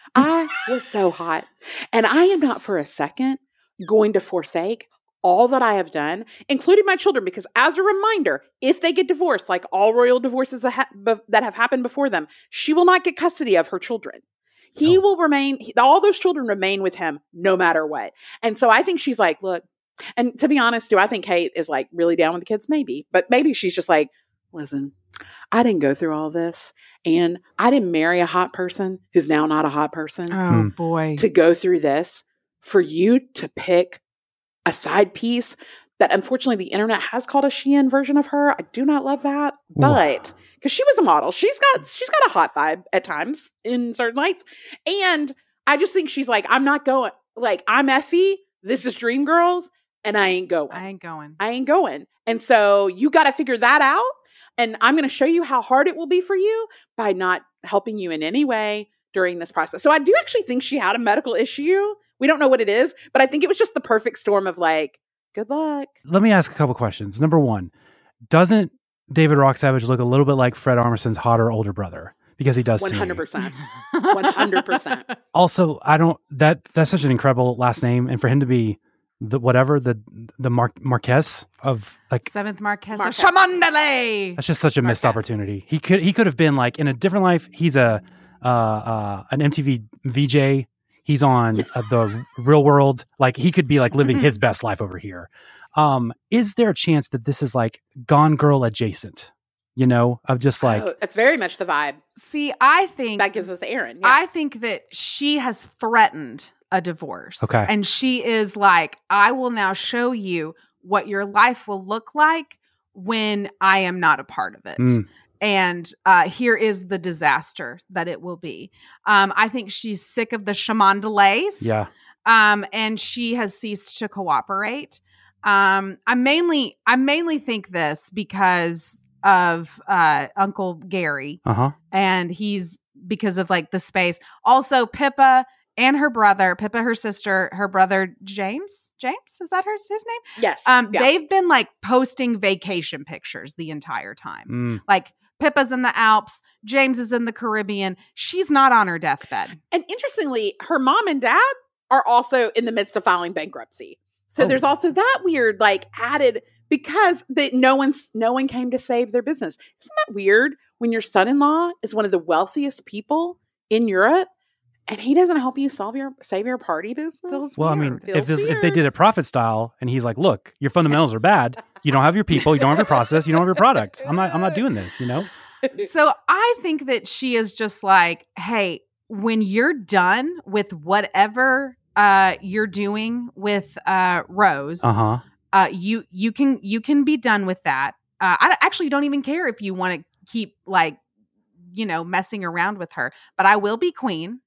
I was so hot. And I am not for a second going to forsake all that I have done, including my children, because as a reminder, if they get divorced, like all royal divorces that have happened before them, she will not get custody of her children. He No. will remain, all those children remain with him no matter what. And so I think she's like, look, and to be honest, do I think Kate is like really down with the kids? Maybe. But maybe she's just like, listen, I didn't go through all this. And I didn't marry a hot person who's now not a hot person Oh, Hmm. boy. to go through this for you to pick a side piece that unfortunately the internet has called a Shein version of her. I do not love that, but because she was a model, she's got she's got a hot vibe at times in certain lights. And I just think she's like, I'm not going. Like, I'm Effie. This is Dreamgirls, and I ain't going. I ain't going. I ain't going. And so you got to figure that out. And I'm going to show you how hard it will be for you by not helping you in any way during this process. So I do actually think she had a medical issue. We don't know what it is, but I think it was just the perfect storm of like, good luck. Let me ask a couple questions. Number one, doesn't David Rock Savage look a little bit like Fred Armisen's hotter older brother? Because he does to me. one hundred percent. one hundred percent. Also, I don't that that's such an incredible last name, and for him to be the whatever the the Mar- Marquess of like Seventh Marquess Marquess. of Chamondale. that's just such a missed Marquess. opportunity. He could he could have been like in a different life. He's a uh, uh, an M T V V J. He's on uh, the Real World. Like he could be like living his best life over here. Um, is there a chance that this is like Gone Girl adjacent? You know, of just like Oh, that's very much the vibe. See, I think That gives us Aaron. Yeah. I think that she has threatened a divorce. Okay. And she is like, I will now show you what your life will look like when I am not a part of it. Mm. And uh, here is the disaster that it will be. Um, I think she's sick of the Chamondelays. yeah, Um, and she has ceased to cooperate. Um, I mainly, I mainly think this because of uh, Uncle Gary, uh huh. and he's because of like the space. Also, Pippa and her brother, Pippa, her sister, her brother James. James, is that her his name? yes. Um, Yeah. they've been like posting vacation pictures the entire time. Mm. Like Pippa's in the Alps, James is in the Caribbean. She's not on her deathbed. And interestingly, her mom and dad are also in the midst of filing bankruptcy. So Oh. there's also that weird, like, added because they, no one's no one came to save their business. Isn't that weird when your son-in-law is one of the wealthiest people in Europe and he doesn't help you solve your save your party business? Feels Well, I weird. mean, Feels if this if they weird. did a profit style, and he's like, "Look, your fundamentals are bad. You don't have your people. You don't have your process. You don't have your product. I'm not. I'm not doing this. You know. So I think that she is just like, hey, when you're done with whatever uh, you're doing with uh, Rose, uh-huh. uh, you you can you can be done with that. Uh, I actually don't even care if you want to keep like, you know, messing around with her, but I will be queen.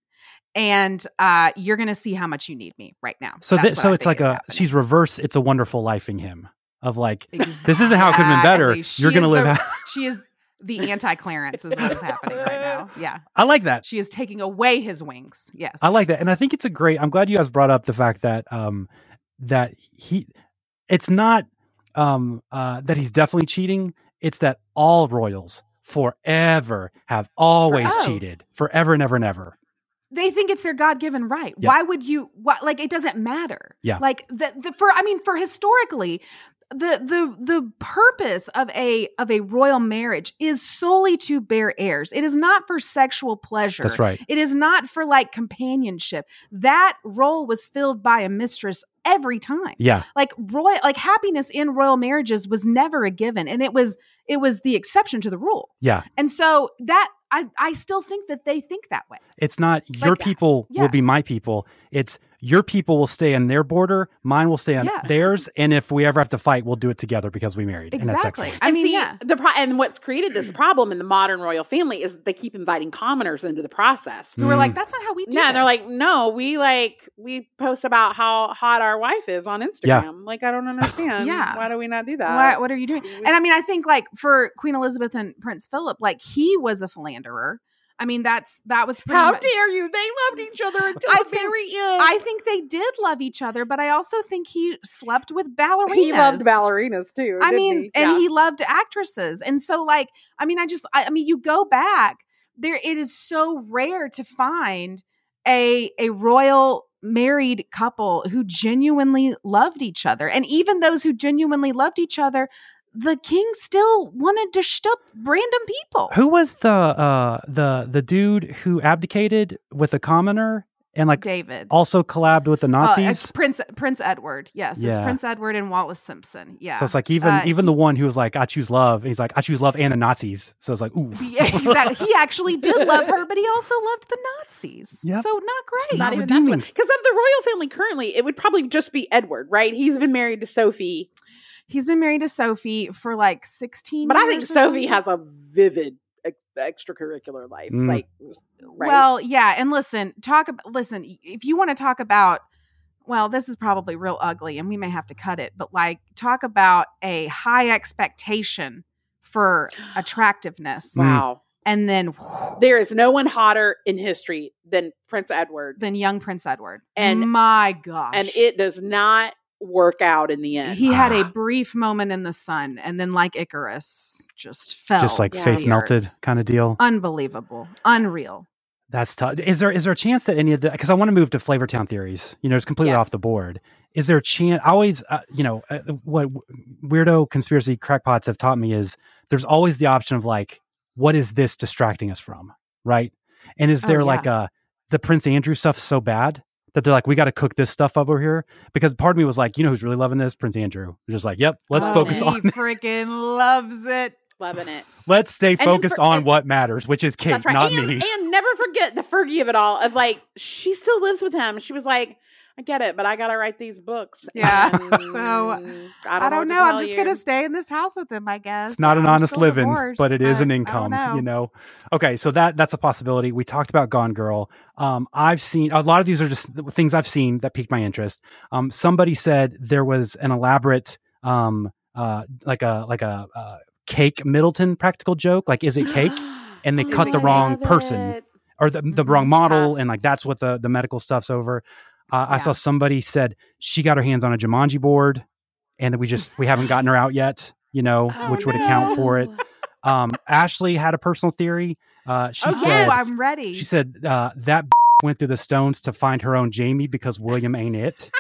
And uh, you're going to see how much you need me right now. So, th- so it's like a happening. She's reverse. It's a Wonderful Lifing him of like, Exactly. this isn't how it could have been better. She You're going to is live the- out. She is the anti-Clarence is what is happening right now. Yeah. I like that. She is taking away his wings. Yes. I like that. And I think it's a great, I'm glad you guys brought up the fact that, um, that he, it's not, um, uh, that he's definitely cheating. It's that all royals forever have always Oh. cheated forever and ever and ever. They think it's their God-given right. Yeah. Why would you, why, like, it doesn't matter. Yeah. Like, the, the, for, I mean, for historically, the, the, the purpose of a, of a royal marriage is solely to bear heirs. It is not for sexual pleasure. That's right. It is not for like companionship. That role was filled by a mistress every time. Yeah. Like royal, like happiness in royal marriages was never a given. And it was, it was the exception to the rule. Yeah. And so that, I, I still think that they think that way. It's not your Like, people yeah. will be my people. It's your people will stay on their border. Mine will stay on Yeah. theirs. And if we ever have to fight, we'll do it together because we married. And that's Exactly. excellent. I And mean, see, yeah. the pro- and what's created this problem in the modern royal family is that they keep inviting commoners into the process. Who were Mm. like, that's not how we do No, this. they're like, no, we like we post about how hot our wife is on Instagram. Yeah. Like, I don't understand. Yeah. Why do we not do that? what, what are you doing? And I mean, I think like for Queen Elizabeth and Prince Philip, like he was a philanderer. I mean, that's that was pretty How much, dare you? They loved each other until I the think- very end. I think they did love each other, but I also think he slept with ballerinas. he loved ballerinas too. I didn't mean, he? and Yeah. he loved actresses. And so like, I mean, I just, I, I mean, you go back there, it is so rare to find a, a royal married couple who genuinely loved each other. And even those who genuinely loved each other, the king still wanted to shtup random people. Who was the uh, the the dude who abdicated with a commoner and like David. also collabed with the Oh, Nazis? it's Prince Prince Edward. Yes, Yeah. it's Prince Edward and Wallace Simpson. Yeah. So it's like even Uh, even the one who was like, I choose love. And he's like, I choose love and the Nazis. So it's like, ooh. Yeah, exactly. He actually did love her, but he also loved the Nazis. Yep. So not great. not even that redeeming. because of the royal family currently, it would probably just be Edward, right? He's been married to Sophie, He's been married to Sophie for like sixteen but I years think or Sophie something. has a vivid ex- extracurricular life. Mm. Like, right? Well, yeah, and listen, talk about listen, if you want to talk about well, this is probably real ugly and we may have to cut it, but like talk about a high expectation for attractiveness. wow. And then There is no one hotter in history than Prince Edward, than young Prince Edward. And- my gosh. and it does not work out in the end. he had a brief moment in the sun and then like Icarus just fell. Just like Yeah. face to the melted earth. kind of deal. Unbelievable. Unreal. That's tough. Is there is there a chance that any of the, because I want to move to Flavortown theories, you know, it's completely Yes. off the board. Is there a chance, I always, uh, you know, uh, what weirdo conspiracy crackpots have taught me is there's always the option of like, what is this distracting us from? Right. And is Oh, there yeah. like a, the Prince Andrew stuff so bad that they're like, we got to cook this stuff over here? Because part of me was like, you know, who's really loving this? Prince Andrew. They're just like, yep, let's Oh, focus he on, freaking loves it. loving it. let's stay then focused for- on and- what matters, which is Kate, That's right. not and, me. and never forget the Fergie of it all. Of like, she still lives with him. She was like, I get it, but I gotta write these books. Yeah. And So, I don't, I don't know. know. what to I'm tell just you. going to stay in this house with him, I guess. It's not an I'm honest still living, divorced, but it is an but I income, don't know. you know? Okay. So that, that's a possibility. We talked about Gone Girl. Um, I've seen, a lot of these are just things I've seen that piqued my interest. Um, somebody said there was an elaborate, um, uh, like a, like a, uh, cake Middleton practical joke. Like, is it cake? And they Oh, cut the I wrong love person it. or the, the Mhm. wrong model. Yeah. And like, that's what the, the medical stuff's over. Uh, I Yeah. saw somebody said she got her hands on a Jumanji board and that we just, we haven't gotten her out yet, you know, Oh, which would account for it. Um, Ashley had a personal theory. Uh, she Oh, said, yeah, I'm ready. she said, uh, that went through the stones to find her own Jamie because William ain't it. It's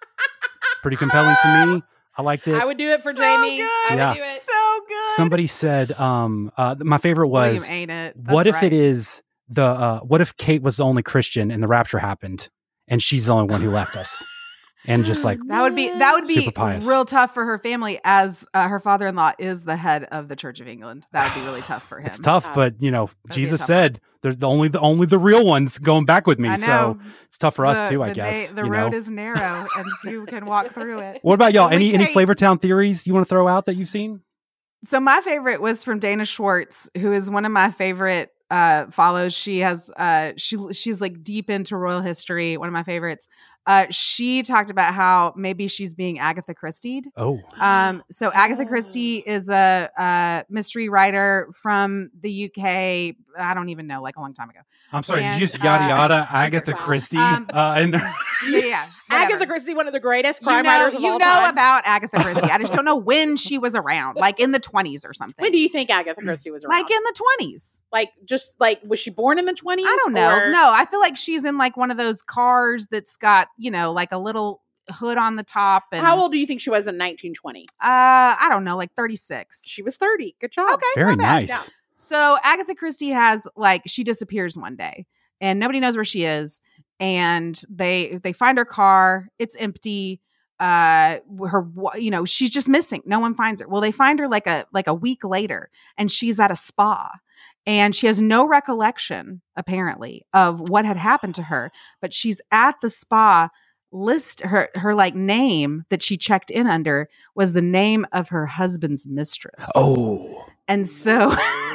pretty compelling to me. I liked it. I would do it for So Jamie. good. I Yeah. would do it. so good. Somebody said, um, uh, my favorite was, William ain't it. what That's if it right. is the, uh, what if Kate was the only Christian and the rapture happened and she's the only one who left us? and just like That would be that would be super pious. real tough for her family, as uh, her father-in-law is the head of the Church of England. That would be really tough for him. It's tough, but you know, That'd be a Jesus tough said there's the only the only the real ones going back with me. I So know. it's tough for us The- too, I the guess. na- the you road know? is narrow, and few can walk through it. What about y'all? Only Any any Kate. Flavor Town theories you want to throw out that you've seen? So my favorite was from Dana Schwartz, who is one of my favorite uh follows. She has uh she she's like deep into royal history, one of my favorites. Uh she talked about how maybe she's being Agatha Christie'd. Oh. Um so Agatha Christie is a, a mystery writer from the U K. I don't even know, like a long time ago. I'm sorry, And, did you just yada uh, yada Agatha Christie? um, uh, and Yeah, yeah. Agatha whatever. Christie, one of the greatest You crime know, writers of you all know time. about Agatha Christie. I just don't know when she was around, like in the twenties or something. When do you think Agatha Christie was around? Like in the twenties. Like, just like, was she born in the twenties? I don't know. or- No, I feel like she's in like one of those cars that's got, you know, like a little hood on the top. And How old do you think she was in nineteen twenty? Uh, I don't know, like thirty-six. She was thirty. Good job. Okay, very not bad. nice. Yeah. So Agatha Christie has like she disappears one day, and nobody knows where she is. And they they find her car. It's empty. Uh, her you know she's just missing. No one finds her. Well, they find her like a like a week later, and she's at a spa. And she has no recollection, apparently, of what had happened to her. But she's at the spa. List her her like name that she checked in under was the name of her husband's mistress. Oh. And so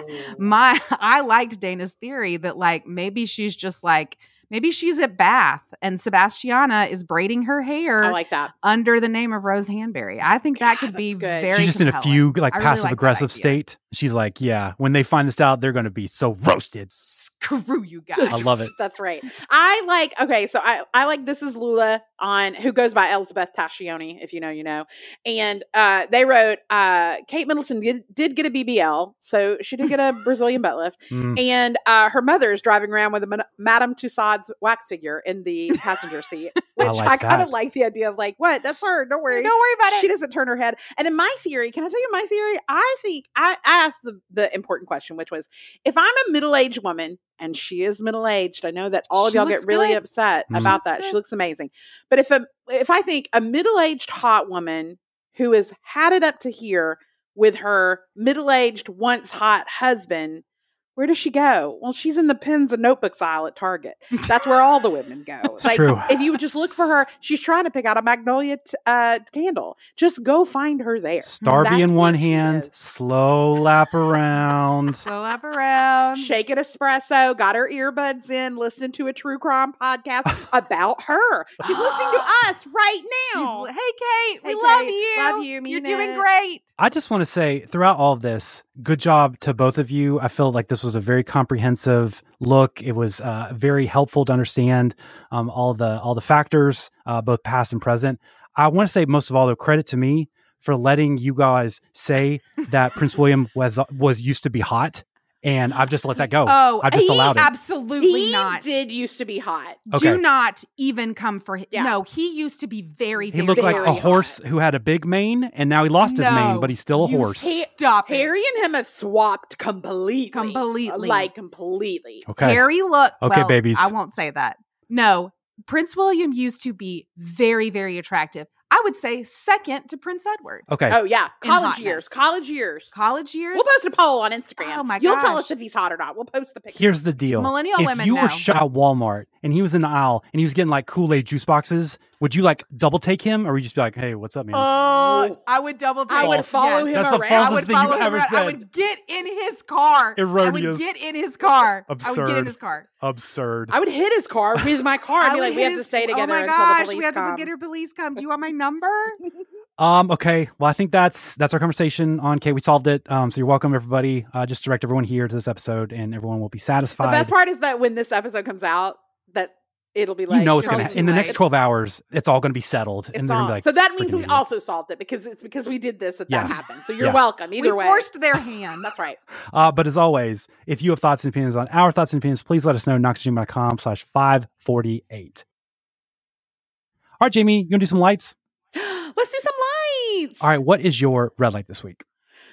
my I liked Dana's theory that like maybe she's just like maybe she's at Bath and Sebastiana is braiding her hair I like that. under the name of Rose Hanbury. I think that God, could be that's good. very She's just in a compelling. fugue, like I really passive like that aggressive idea. state. She's like, yeah, when they find this out, they're going to be so roasted. Screw you guys. I love it. That's right. I like, okay, so I, I like This Is Lula on, who goes by Elizabeth Tascioni, if you know, you know. And uh, they wrote, uh, Kate Middleton did, did get a B B L, so she did get a Brazilian butt lift. Mm. And uh, her mother is driving around with a Ma- Madame Tussauds wax figure in the passenger seat, which I, like kind that. of like the idea of like, what? That's her. Don't worry. Don't worry about it. She doesn't turn her head. And in my theory, can I tell you my theory? I think I, I asked the, the important question, which was, if I'm a middle-aged woman, and she is middle-aged, I know that all of She y'all get looks really good. upset Mm. about She looks that. She good. looks amazing. But if a, if I think a middle-aged hot woman who has had it up to here with her middle-aged once hot husband, where does she go? Well, she's in the pens and notebooks aisle at Target. That's where all the women go. It's true. If you would just look for her, she's trying to pick out a magnolia t- uh, candle. Just go find her there. Starby That's in one where she hand, is. slow lap around. So up around. Shaking espresso, got her earbuds in, listening to a true crime podcast about her. She's listening to us right now. She's- hey Kate, Hey, we love Kate. you. Love you, You're mean doing it. great. I just want to say, throughout all of this, good job to both of you. I feel like this was a very comprehensive look. It was uh, very helpful to understand um, all the all the factors, uh, both past and present. I want to say most of all, though, credit to me for letting you guys say that Prince William was was used to be hot, and I've just let that go. Oh, I've just he allowed it. absolutely He not. did used to be hot. Okay. Do not even come for him. Yeah. No, he used to be very, He very looked like very a hot. horse who had a big mane, and now he lost his No, mane, but he's still a you horse. He- Stop it. Harry and him have swapped completely. Completely. Like completely. Okay. Harry look. Okay, well, babies. I won't say that. No, Prince William used to be very, very attractive. I would say second to Prince Edward. Okay. Oh yeah. In College hotness. years. College years. College years. We'll post a poll on Instagram. Oh, my You'll tell gosh. us if he's hot or not. We'll post the picture. Here's the deal. Millennial if women you know. were shot at Walmart and he was in the aisle and he was getting like Kool-Aid juice boxes, would you like double take him, or would you just be like, hey, what's up, man? Uh, I would double take. I would False. follow him That's the around. falsest I would thing you've follow him ever around. I said. would get in his car. I Erroneous. would get in his car. I would get Absurd. in his car. Absurd. I would hit his car with my car and I be would like, we hit have to his- stay together Oh my until gosh, the police we have come. to get your police come. Do you want my number? Um, okay. Well, I think that's that's our conversation on Kate. We solved it. Um, so you're welcome, everybody. Uh, just direct everyone here to this episode, and everyone will be satisfied. The best part is that when this episode comes out, that it'll be like you know, it's gonna probably in the too next late. twelve hours. It's all gonna be settled, it's and they're gonna be on. like, so that means freaking we idiot. also solved it because it's because we did this that Yeah. that happened. So you're Yeah. welcome either we way. forced their hand. That's right. Uh, but as always, if you have thoughts and opinions on our thoughts and opinions, please let us know. Knox.com slash five forty-eight. All right, Jamie, you gonna do some lights? Let's do some lights. All right, what is your red light this week?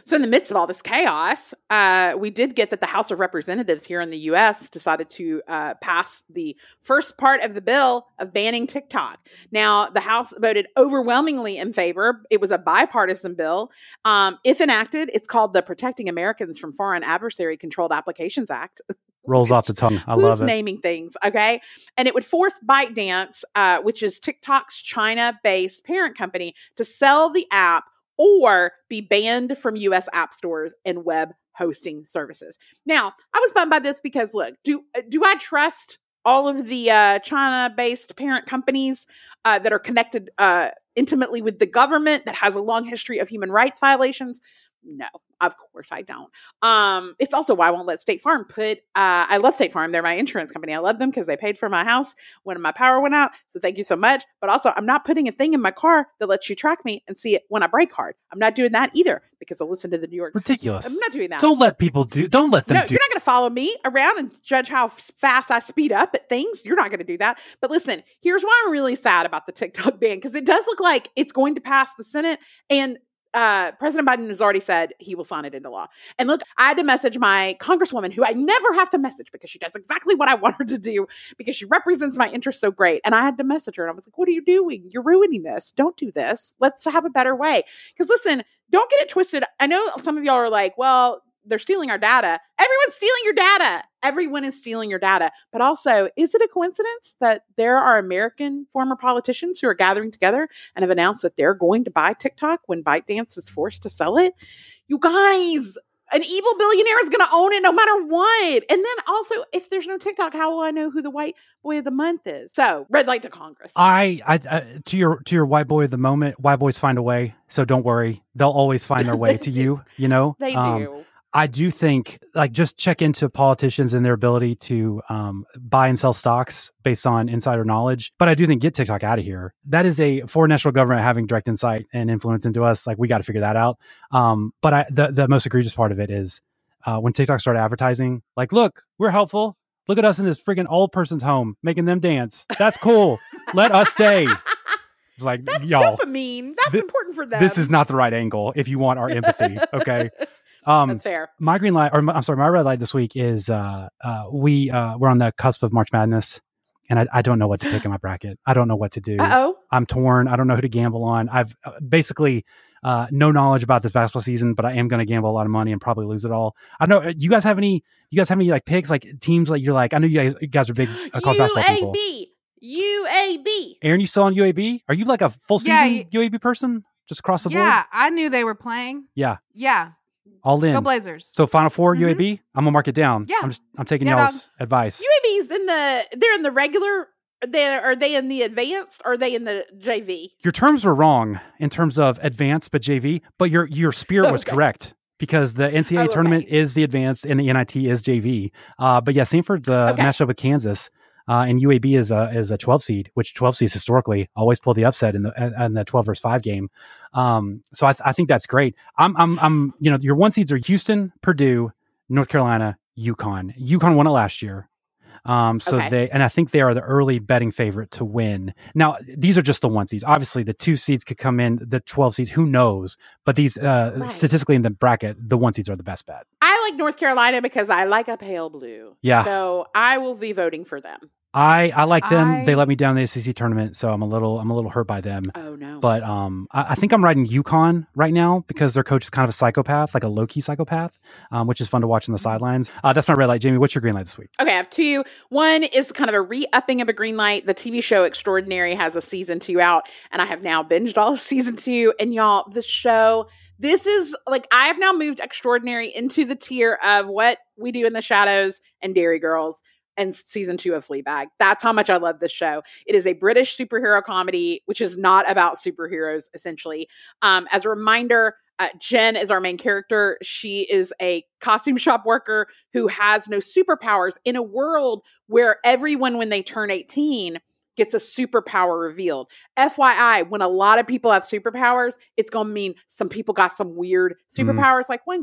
So in the midst of all this chaos, uh, we did get that the House of Representatives here in the U S decided to uh, pass the first part of the bill of banning TikTok. Now, the House voted overwhelmingly in favor. It was a bipartisan bill. Um, if enacted, it's called the Protecting Americans from Foreign Adversary Controlled Applications Act. Rolls off the tongue. I Who's love it. naming things, okay? And it would force ByteDance, uh, which is TikTok's China-based parent company, to sell the app or be banned from U S app stores and web hosting services. Now, I was bummed by this because, look, do do I trust all of the uh, China-based parent companies uh, that are connected uh, intimately with the government that has a long history of human rights violations? No, of course I don't. Um, it's also why I won't let State Farm put, uh, I love State Farm. They're my insurance company. I love them because they paid for my house when my power went out. So thank you so much. But also I'm not putting a thing in my car that lets you track me and see it when I brake hard. I'm not doing that either because I listen to the New York. Ridiculous. I'm not doing that. Don't let people do, don't let them no, do. You're not going to follow me around and judge how fast I speed up at things. You're not going to do that. But listen, here's why I'm really sad about the TikTok ban, because it does look like it's going to pass the Senate, and Uh, President Biden has already said he will sign it into law. And look, I had to message my congresswoman, who I never have to message because she does exactly what I want her to do because she represents my interests so great. And I had to message her and I was like, what are you doing? You're ruining this. Don't do this. Let's have a better way. Because listen, don't get it twisted. I know some of y'all are like, well, they're stealing our data. Everyone's stealing your data. Everyone is stealing your data. But also, is it a coincidence that there are American former politicians who are gathering together and have announced that they're going to buy TikTok when ByteDance is forced to sell it? You guys, an evil billionaire is going to own it no matter what. And then also, if there's no TikTok, how will I know who the white boy of the month is? So, red light to Congress. I, I, I to your to your white boy of the moment, white boys find a way. So don't worry. They'll always find their way to you, you know? They um, do. I do think, like, just check into politicians and their ability to um, buy and sell stocks based on insider knowledge. But I do think get TikTok out of here. That is a foreign national government having direct insight and influence into us. Like, we got to figure that out. Um, but I, the the most egregious part of it is uh, when TikTok started advertising, like, look, we're helpful. Look at us in this freaking old person's home making them dance. That's cool. Let us stay. It's like, That's y'all, dopamine. That's th- important for them. This is not the right angle if you want our empathy. Okay. Um, That's fair. My green light, or my, I'm sorry, my red light this week is uh, uh, we uh, we're on the cusp of March Madness, and I, I don't know what to pick in my bracket. I don't know what to do. Uh-oh. I'm torn. I don't know who to gamble on. I've uh, basically uh, no knowledge about this basketball season, but I am going to gamble a lot of money and probably lose it all. I don't know. You guys have any? You guys have any like picks, like teams? Like you're like, I know you guys, you guys are big uh, college basketball people. U A B. U A B. Aaron, you still on U A B? Are you like a full season Yeah, U A B person, just across the board? Yeah, I knew they were playing. Yeah. Yeah. All in. Go Blazers. So Final Four Mhm. U A B. I'm gonna mark it down. Yeah. I'm just I'm taking Yeah, y'all's advice. U A B's in the, they're in the regular, they are they in the advanced or are they in the J V? Your terms were wrong in terms of advanced, but J V. But your your spirit was Okay. correct because the N C double A Oh, okay. tournament is the advanced and the N I T is J V. Uh, but yeah, Sanford's uh, Okay. matched up with Kansas. Uh, and U A B is a is a twelve seed, which twelve seeds historically always pull the upset in the in the twelve versus five game. Um, so I, th- I think that's great. I'm I'm I'm you know your one seeds are Houston, Purdue, North Carolina, UConn. UConn won it last year. Um, so Okay. they and I think they are the early betting favorite to win. Now these are just the one seeds. Obviously, the two seeds could come in, the twelve seeds. Who knows? But these uh, Right. statistically in the bracket, the one seeds are the best bet. I like North Carolina because I like a pale blue. Yeah. So I will be voting for them. I, I like them. I- They let me down in the A C C tournament, so I'm a little I'm a little hurt by them. Oh, no. But um, I, I think I'm riding UConn right now because their coach is kind of a psychopath, like a low key psychopath, um, which is fun to watch on the sidelines. Uh, that's my red light. Jamie, what's your green light this week? Okay, I have two. One is kind of a re-upping of a green light. The T V show Extraordinary has a season two out, and I have now binged all of season two. And y'all, the show, this is like, I have now moved Extraordinary into the tier of What We Do in the Shadows and Dairy Girls and season two of Fleabag. That's how much I love this show. It is a British superhero comedy, which is not about superheroes, essentially. Um, as a reminder, Uh, Jen is our main character. She is a costume shop worker who has no superpowers in a world where everyone, when they turn eighteen, gets a superpower revealed. F Y I, when a lot of people have superpowers, it's going to mean some people got some weird superpowers. Mm. Like one guy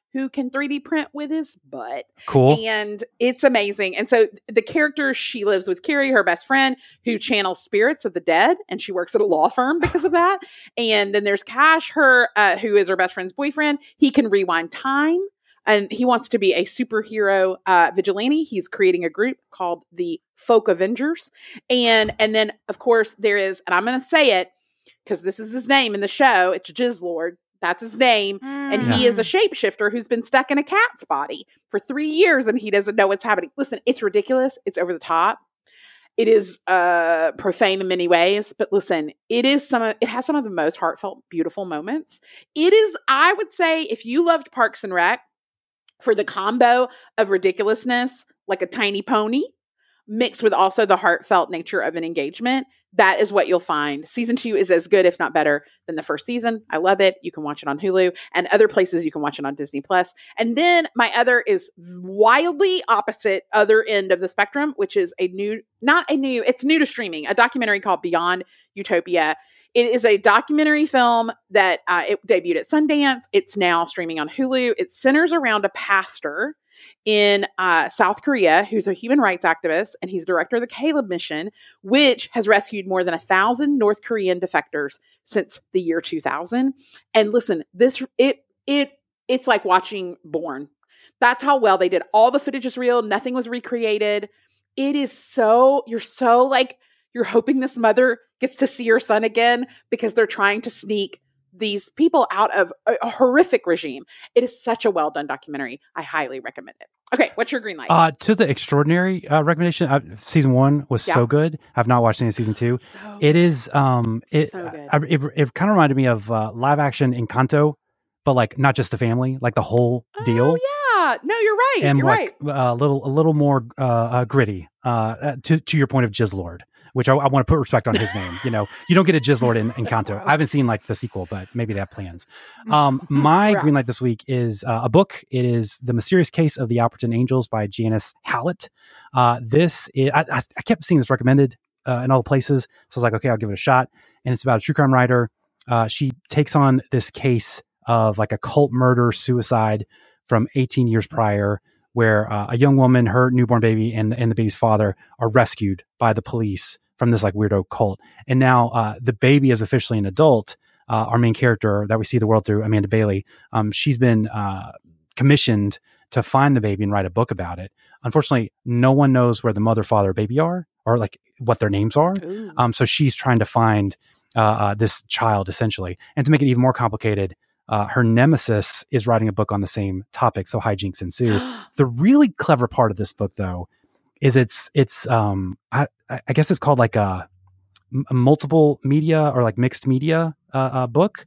who can three D print with his butt. Cool. And it's amazing. And so the character, she lives with Carrie, her best friend, who channels spirits of the dead. And she works at a law firm because of that. And then there's Cash, her, uh, who is her best friend's boyfriend. He can rewind time. And he wants to be a superhero uh, vigilante. He's creating a group called the Folk Avengers. And, and then, of course, there is, and I'm going to say it because this is his name in the show. It's Jizzlord. That's his name. Mm. And he is a shapeshifter who's been stuck in a cat's body for three years and he doesn't know what's happening. Listen, it's ridiculous. It's over the top. It is uh, profane in many ways. But listen, it is some of, it has some of the most heartfelt, beautiful moments. It is, I would say, if you loved Parks and Rec for the combo of ridiculousness, like a tiny pony, mixed with also the heartfelt nature of an engagement, that is what you'll find. Season two is as good, if not better, than the first season. I love it. You can watch it on Hulu and other places. You can watch it on Disney Plus. And then my other is wildly opposite other end of the spectrum, which is a new, not a new, it's new to streaming, a documentary called Beyond Utopia. It is a documentary film that uh, it debuted at Sundance. It's now streaming on Hulu. It centers around a pastor in uh, South Korea who's a human rights activist, and he's director of the Caleb Mission, which has rescued more than a thousand North Korean defectors since the year two thousand. And listen, this it it it's like watching Bourne. That's how well they did. All the footage is real. Nothing was recreated. It is so you're so like you're hoping this mother gets to see her son again because they're trying to sneak these people out of a, a horrific regime. It is such a well done documentary. I highly recommend it. Okay, what's your green light? Uh, to the extraordinary uh, recommendation. Uh, season one was yeah. so good. I've not watched any of season two. So it is. Um, it so good. Uh, it, it kind of reminded me of uh, live action Encanto, but like not just the family, like the whole deal. Oh yeah, no, you're right. And you're like right. a uh, little, a little more uh, uh, gritty. Uh, to to your point of Jizzlord, which I, I want to put respect on his name. You know, you don't get a Jizzlord in Encanto. I haven't seen like the sequel, but maybe they have plans. Um, my right. green light this week is uh, a book. It is The Mysterious Case of the Alperton Angels by Janice Hallett. Uh, this is, I, I, I kept seeing this recommended uh, in all the places. So I was like, okay, I'll give it a shot. And it's about a true crime writer. Uh, she takes on this case of like a cult murder suicide from eighteen years prior, where uh, a young woman, her newborn baby, and, and the baby's father are rescued by the police from this like weirdo cult. And now uh, the baby is officially an adult. Uh, our main character that we see the world through, Amanda Bailey, um, she's been uh, commissioned to find the baby and write a book about it. Unfortunately, no one knows where the mother, father, baby are, or like what their names are. Um, so she's trying to find uh, uh, this child essentially. And to make it even more complicated, Uh, her nemesis is writing a book on the same topic, so hijinks ensue. The really clever part of this book, though, is it's it's um I, I guess it's called like a, a multiple media or like mixed media uh, uh, book.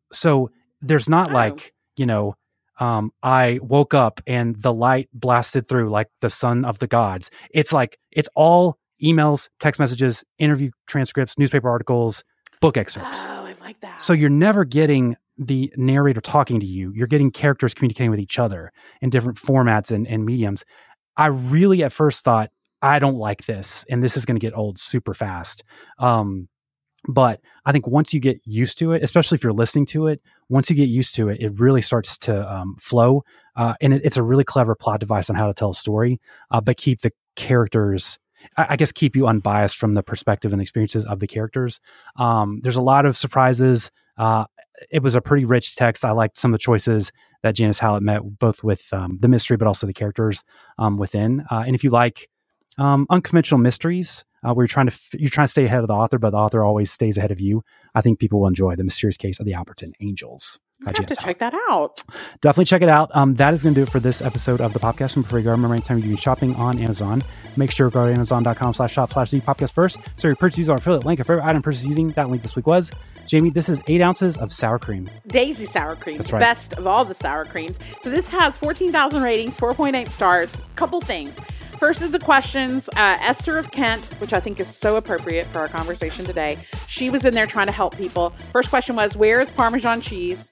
So there's not oh. like you know um, I woke up and the light blasted through like the son of the gods. It's like it's all emails, text messages, interview transcripts, newspaper articles, book excerpts. Oh, I like that. So you're never getting the narrator talking to you. You're getting characters communicating with each other in different formats and, and mediums. I really at first thought, I don't like this, and this is going to get old super fast. Um, but I think once you get used to it, especially if you're listening to it, once you get used to it, it really starts to um, flow. Uh, and it, it's a really clever plot device on how to tell a story, uh, but keep the characters, I, I guess, keep you unbiased from the perspective and experiences of the characters. Um, there's a lot of surprises. Uh, it was a pretty rich text. I liked some of the choices that Janice Hallett met, both with um, the mystery, but also the characters um, within. Uh, and if you like um, unconventional mysteries, uh, where you're trying to f- you're trying to stay ahead of the author, but the author always stays ahead of you, I think people will enjoy The Mysterious Case of the Alperton Angels. I have to check that out. Definitely check it out. Um, that is going to do it for this episode of the podcast. And before you go, remember anytime you do shopping on Amazon, make sure to go to amazon.com slash shop slash the podcast first. So your purchase using our affiliate link. If favorite item purchase using that link this week was, Jamie, this is eight ounces of sour cream. Daisy sour cream. That's the right. Best of all the sour creams. So this has fourteen thousand ratings, four point eight stars. Couple things. First is the questions. Uh, Esther of Kent, which I think is so appropriate for our conversation today. She was in there trying to help people. First question was, where is Parmesan cheese?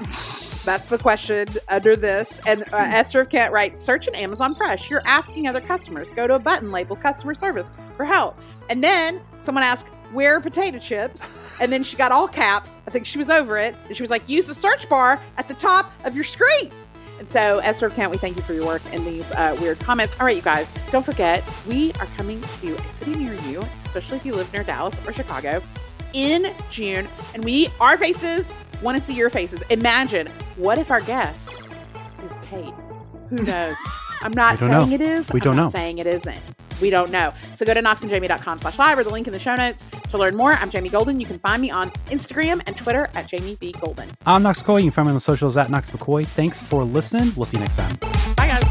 That's the question under this. And uh, Esther of Kent writes, search in Amazon Fresh. You're asking other customers. Go to a button labeled customer service for help. And then someone asked, where are potato chips? And then she got all caps. I think she was over it. And she was like, use the search bar at the top of your screen. And so, Esther of Kent, we thank you for your work in these uh, weird comments. All right, you guys, don't forget, we are coming to a city near you, especially if you live near Dallas or Chicago, in June. And we, our faces, want to see your faces. Imagine, what if our guest is Kate? Who knows? I'm not saying know. it is. We I'm don't not know. saying it isn't. We don't know. So go to knoxandjamie.com slash live or the link in the show notes to learn more. I'm Jamie Golden. You can find me on Instagram and Twitter at Jamie B. Golden. I'm Knox McCoy. You can find me on the socials at Knox McCoy. Thanks for listening. We'll see you next time. Bye, guys.